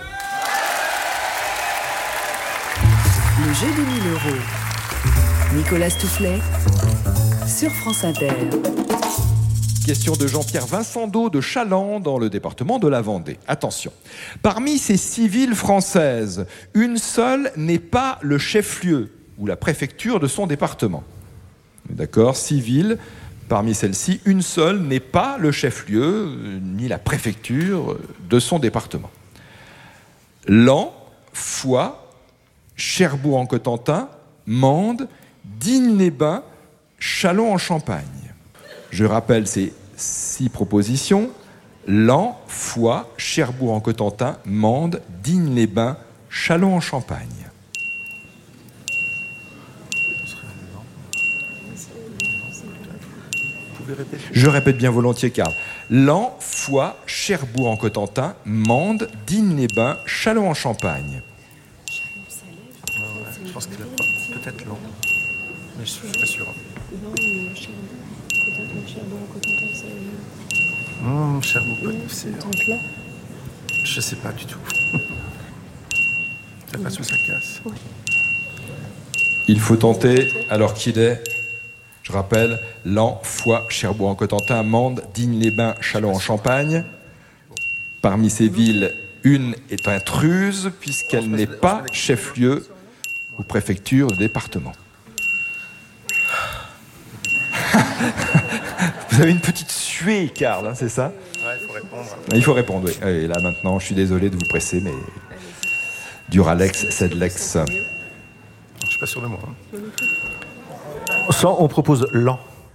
Le jeu des mille euros. Nicolas Toufflet sur France Inter. Question de Jean-Pierre Vincendo de Chaland dans le département de la Vendée. Attention. Parmi ces six villes françaises, une seule n'est pas le chef-lieu ou la préfecture de son département. D'accord ? Six villes. Parmi celles-ci, une seule n'est pas le chef-lieu ni la préfecture de son département. Laon, Foix, Cherbourg-en-Cotentin, Mende, Digne-les-Bains, Châlons-en-Champagne. Je rappelle ces six propositions. Laon, Foix, Cherbourg-en-Cotentin, Mende, Digne-les-Bains, Châlons-en-Champagne. Je répète bien volontiers, Karl. Laon, Foix, Cherbourg-en-Cotentin, Mende, Digne-les-Bains, Châlons-en-Champagne. Ouais, je pense qu'il a pas... peut-être Laon. Mais je suis pas sûr. Mmh, Cherbourg, c'est... Je sais pas du tout. Ça passe ou ça casse. Il faut tenter, alors qu'il est... Je rappelle, Laon, Foix, Cherbourg-en-Cotentin, Mende, Digne-les-Bains, Châlons-en-Champagne. Parmi ces villes, une est intruse puisqu'elle n'est pas chef-lieu ou préfecture de département. Vous avez une petite suée, Karl, hein, c'est ça ? Ouais, il faut répondre. Il faut répondre, oui. Et là, maintenant, je suis désolé de vous presser, mais... Duralex, Sedlex. Je suis pas sûr de moi. Hein. Sans, on propose Laon.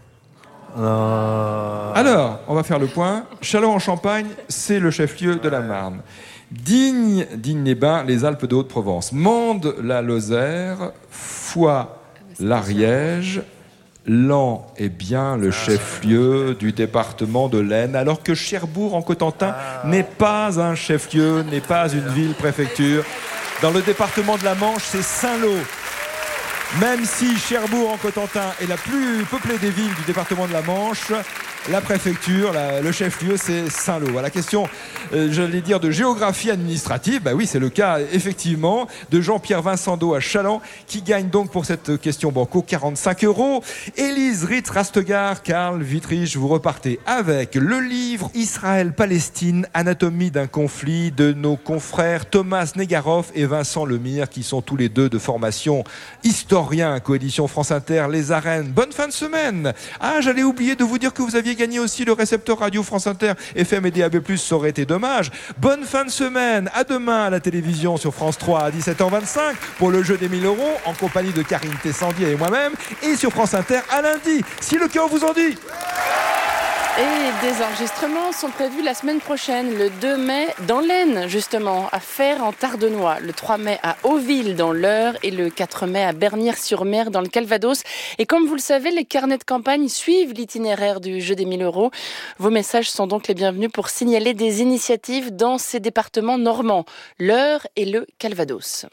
Euh... Alors, on va faire le point. Châlons-en-Champagne, c'est le chef-lieu de la Marne. Digne, Digne-les-Bains, les Alpes de Haute-Provence. Mende, la Lozère. Foix, l'Ariège. Laon est bien le chef-lieu du département de l'Aisne, alors que Cherbourg-en-Cotentin n'est pas un chef-lieu, n'est pas une ville-préfecture. Dans le département de la Manche, c'est Saint-Lô. Même si Cherbourg-en-Cotentin est la plus peuplée des villes du département de la Manche, la préfecture, la, le chef-lieu, c'est Saint-Lô. La question, euh, j'allais dire, de géographie administrative, bah oui, c'est le cas, effectivement, de Jean-Pierre Vincendo à Chaland, qui gagne donc pour cette question banco quarante-cinq euros. Élise Ritz-Rastegar, Karl Wittrich, vous repartez avec le livre Israël-Palestine, anatomie d'un conflit de nos confrères Thomas Negaroff et Vincent Lemire, qui sont tous les deux de formation historien, coédition France Inter, Les Arènes. Bonne fin de semaine. Ah, j'allais oublier de vous dire que vous aviez gagné aussi le récepteur radio France Inter F M et D A B plus, ça aurait été dommage. Bonne fin de semaine. À demain à la télévision sur France trois à dix-sept heures vingt-cinq pour le jeu des mille euros en compagnie de Karine Tessandier et moi-même, et sur France Inter à lundi, si le cœur vous en dit. Et des enregistrements sont prévus la semaine prochaine, le deux mai, dans l'Aisne, justement, à Fères en Tardenois, le trois mai à Auville, dans l'Eure, et le quatre mai à Bernières-sur-Mer, dans le Calvados. Et comme vous le savez, les carnets de campagne suivent l'itinéraire du jeu des mille euros. Vos messages sont donc les bienvenus pour signaler des initiatives dans ces départements normands, l'Eure et le Calvados.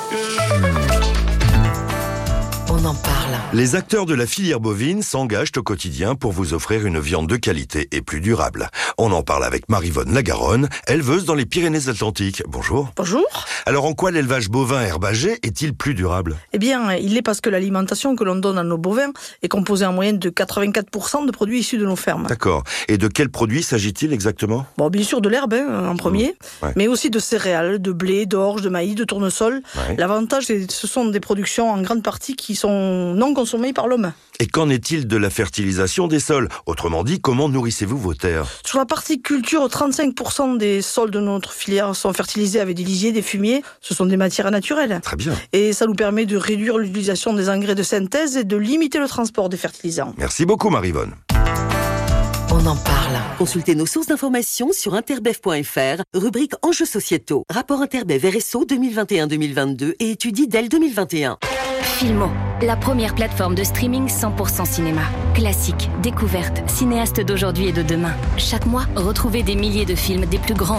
On en parle. Les acteurs de la filière bovine s'engagent au quotidien pour vous offrir une viande de qualité et plus durable. On en parle avec Maryvonne Lagaronne, éleveuse dans les Pyrénées-Atlantiques. Bonjour. Bonjour. Alors en quoi l'élevage bovin herbagé est-il plus durable ? Eh bien, il est parce que l'alimentation que l'on donne à nos bovins est composée en moyenne de quatre-vingt-quatre pour cent de produits issus de nos fermes. D'accord. Et de quels produits s'agit-il exactement ? Bon, bien sûr de l'herbe hein, en premier, mmh. ouais. mais aussi de céréales, de blé, d'orge, de maïs, de tournesol. Ouais. L'avantage, c'est que ce sont des productions en grande partie qui sont non consommées par l'homme. Et qu'en est-il de la fertilisation des sols ? Autrement dit, comment nourrissez-vous vos terres ? Sur la partie culture, trente-cinq pour cent des sols de notre filière sont fertilisés avec des lisiers, des fumiers. Ce sont des matières naturelles. Très bien. Et ça nous permet de réduire l'utilisation des engrais de synthèse et de limiter le transport des fertilisants. Merci beaucoup Maryvonne. On en parle. Consultez nos sources d'informations sur interbev point f r, rubrique Enjeux sociétaux. Rapport Interbev R S O deux mille vingt et un deux mille vingt-deux et étudie D E L deux mille vingt et un. Filmo, la première plateforme de streaming cent pour cent cinéma. Classique, découverte, cinéastes d'aujourd'hui et de demain. Chaque mois, retrouvez des milliers de films des plus grands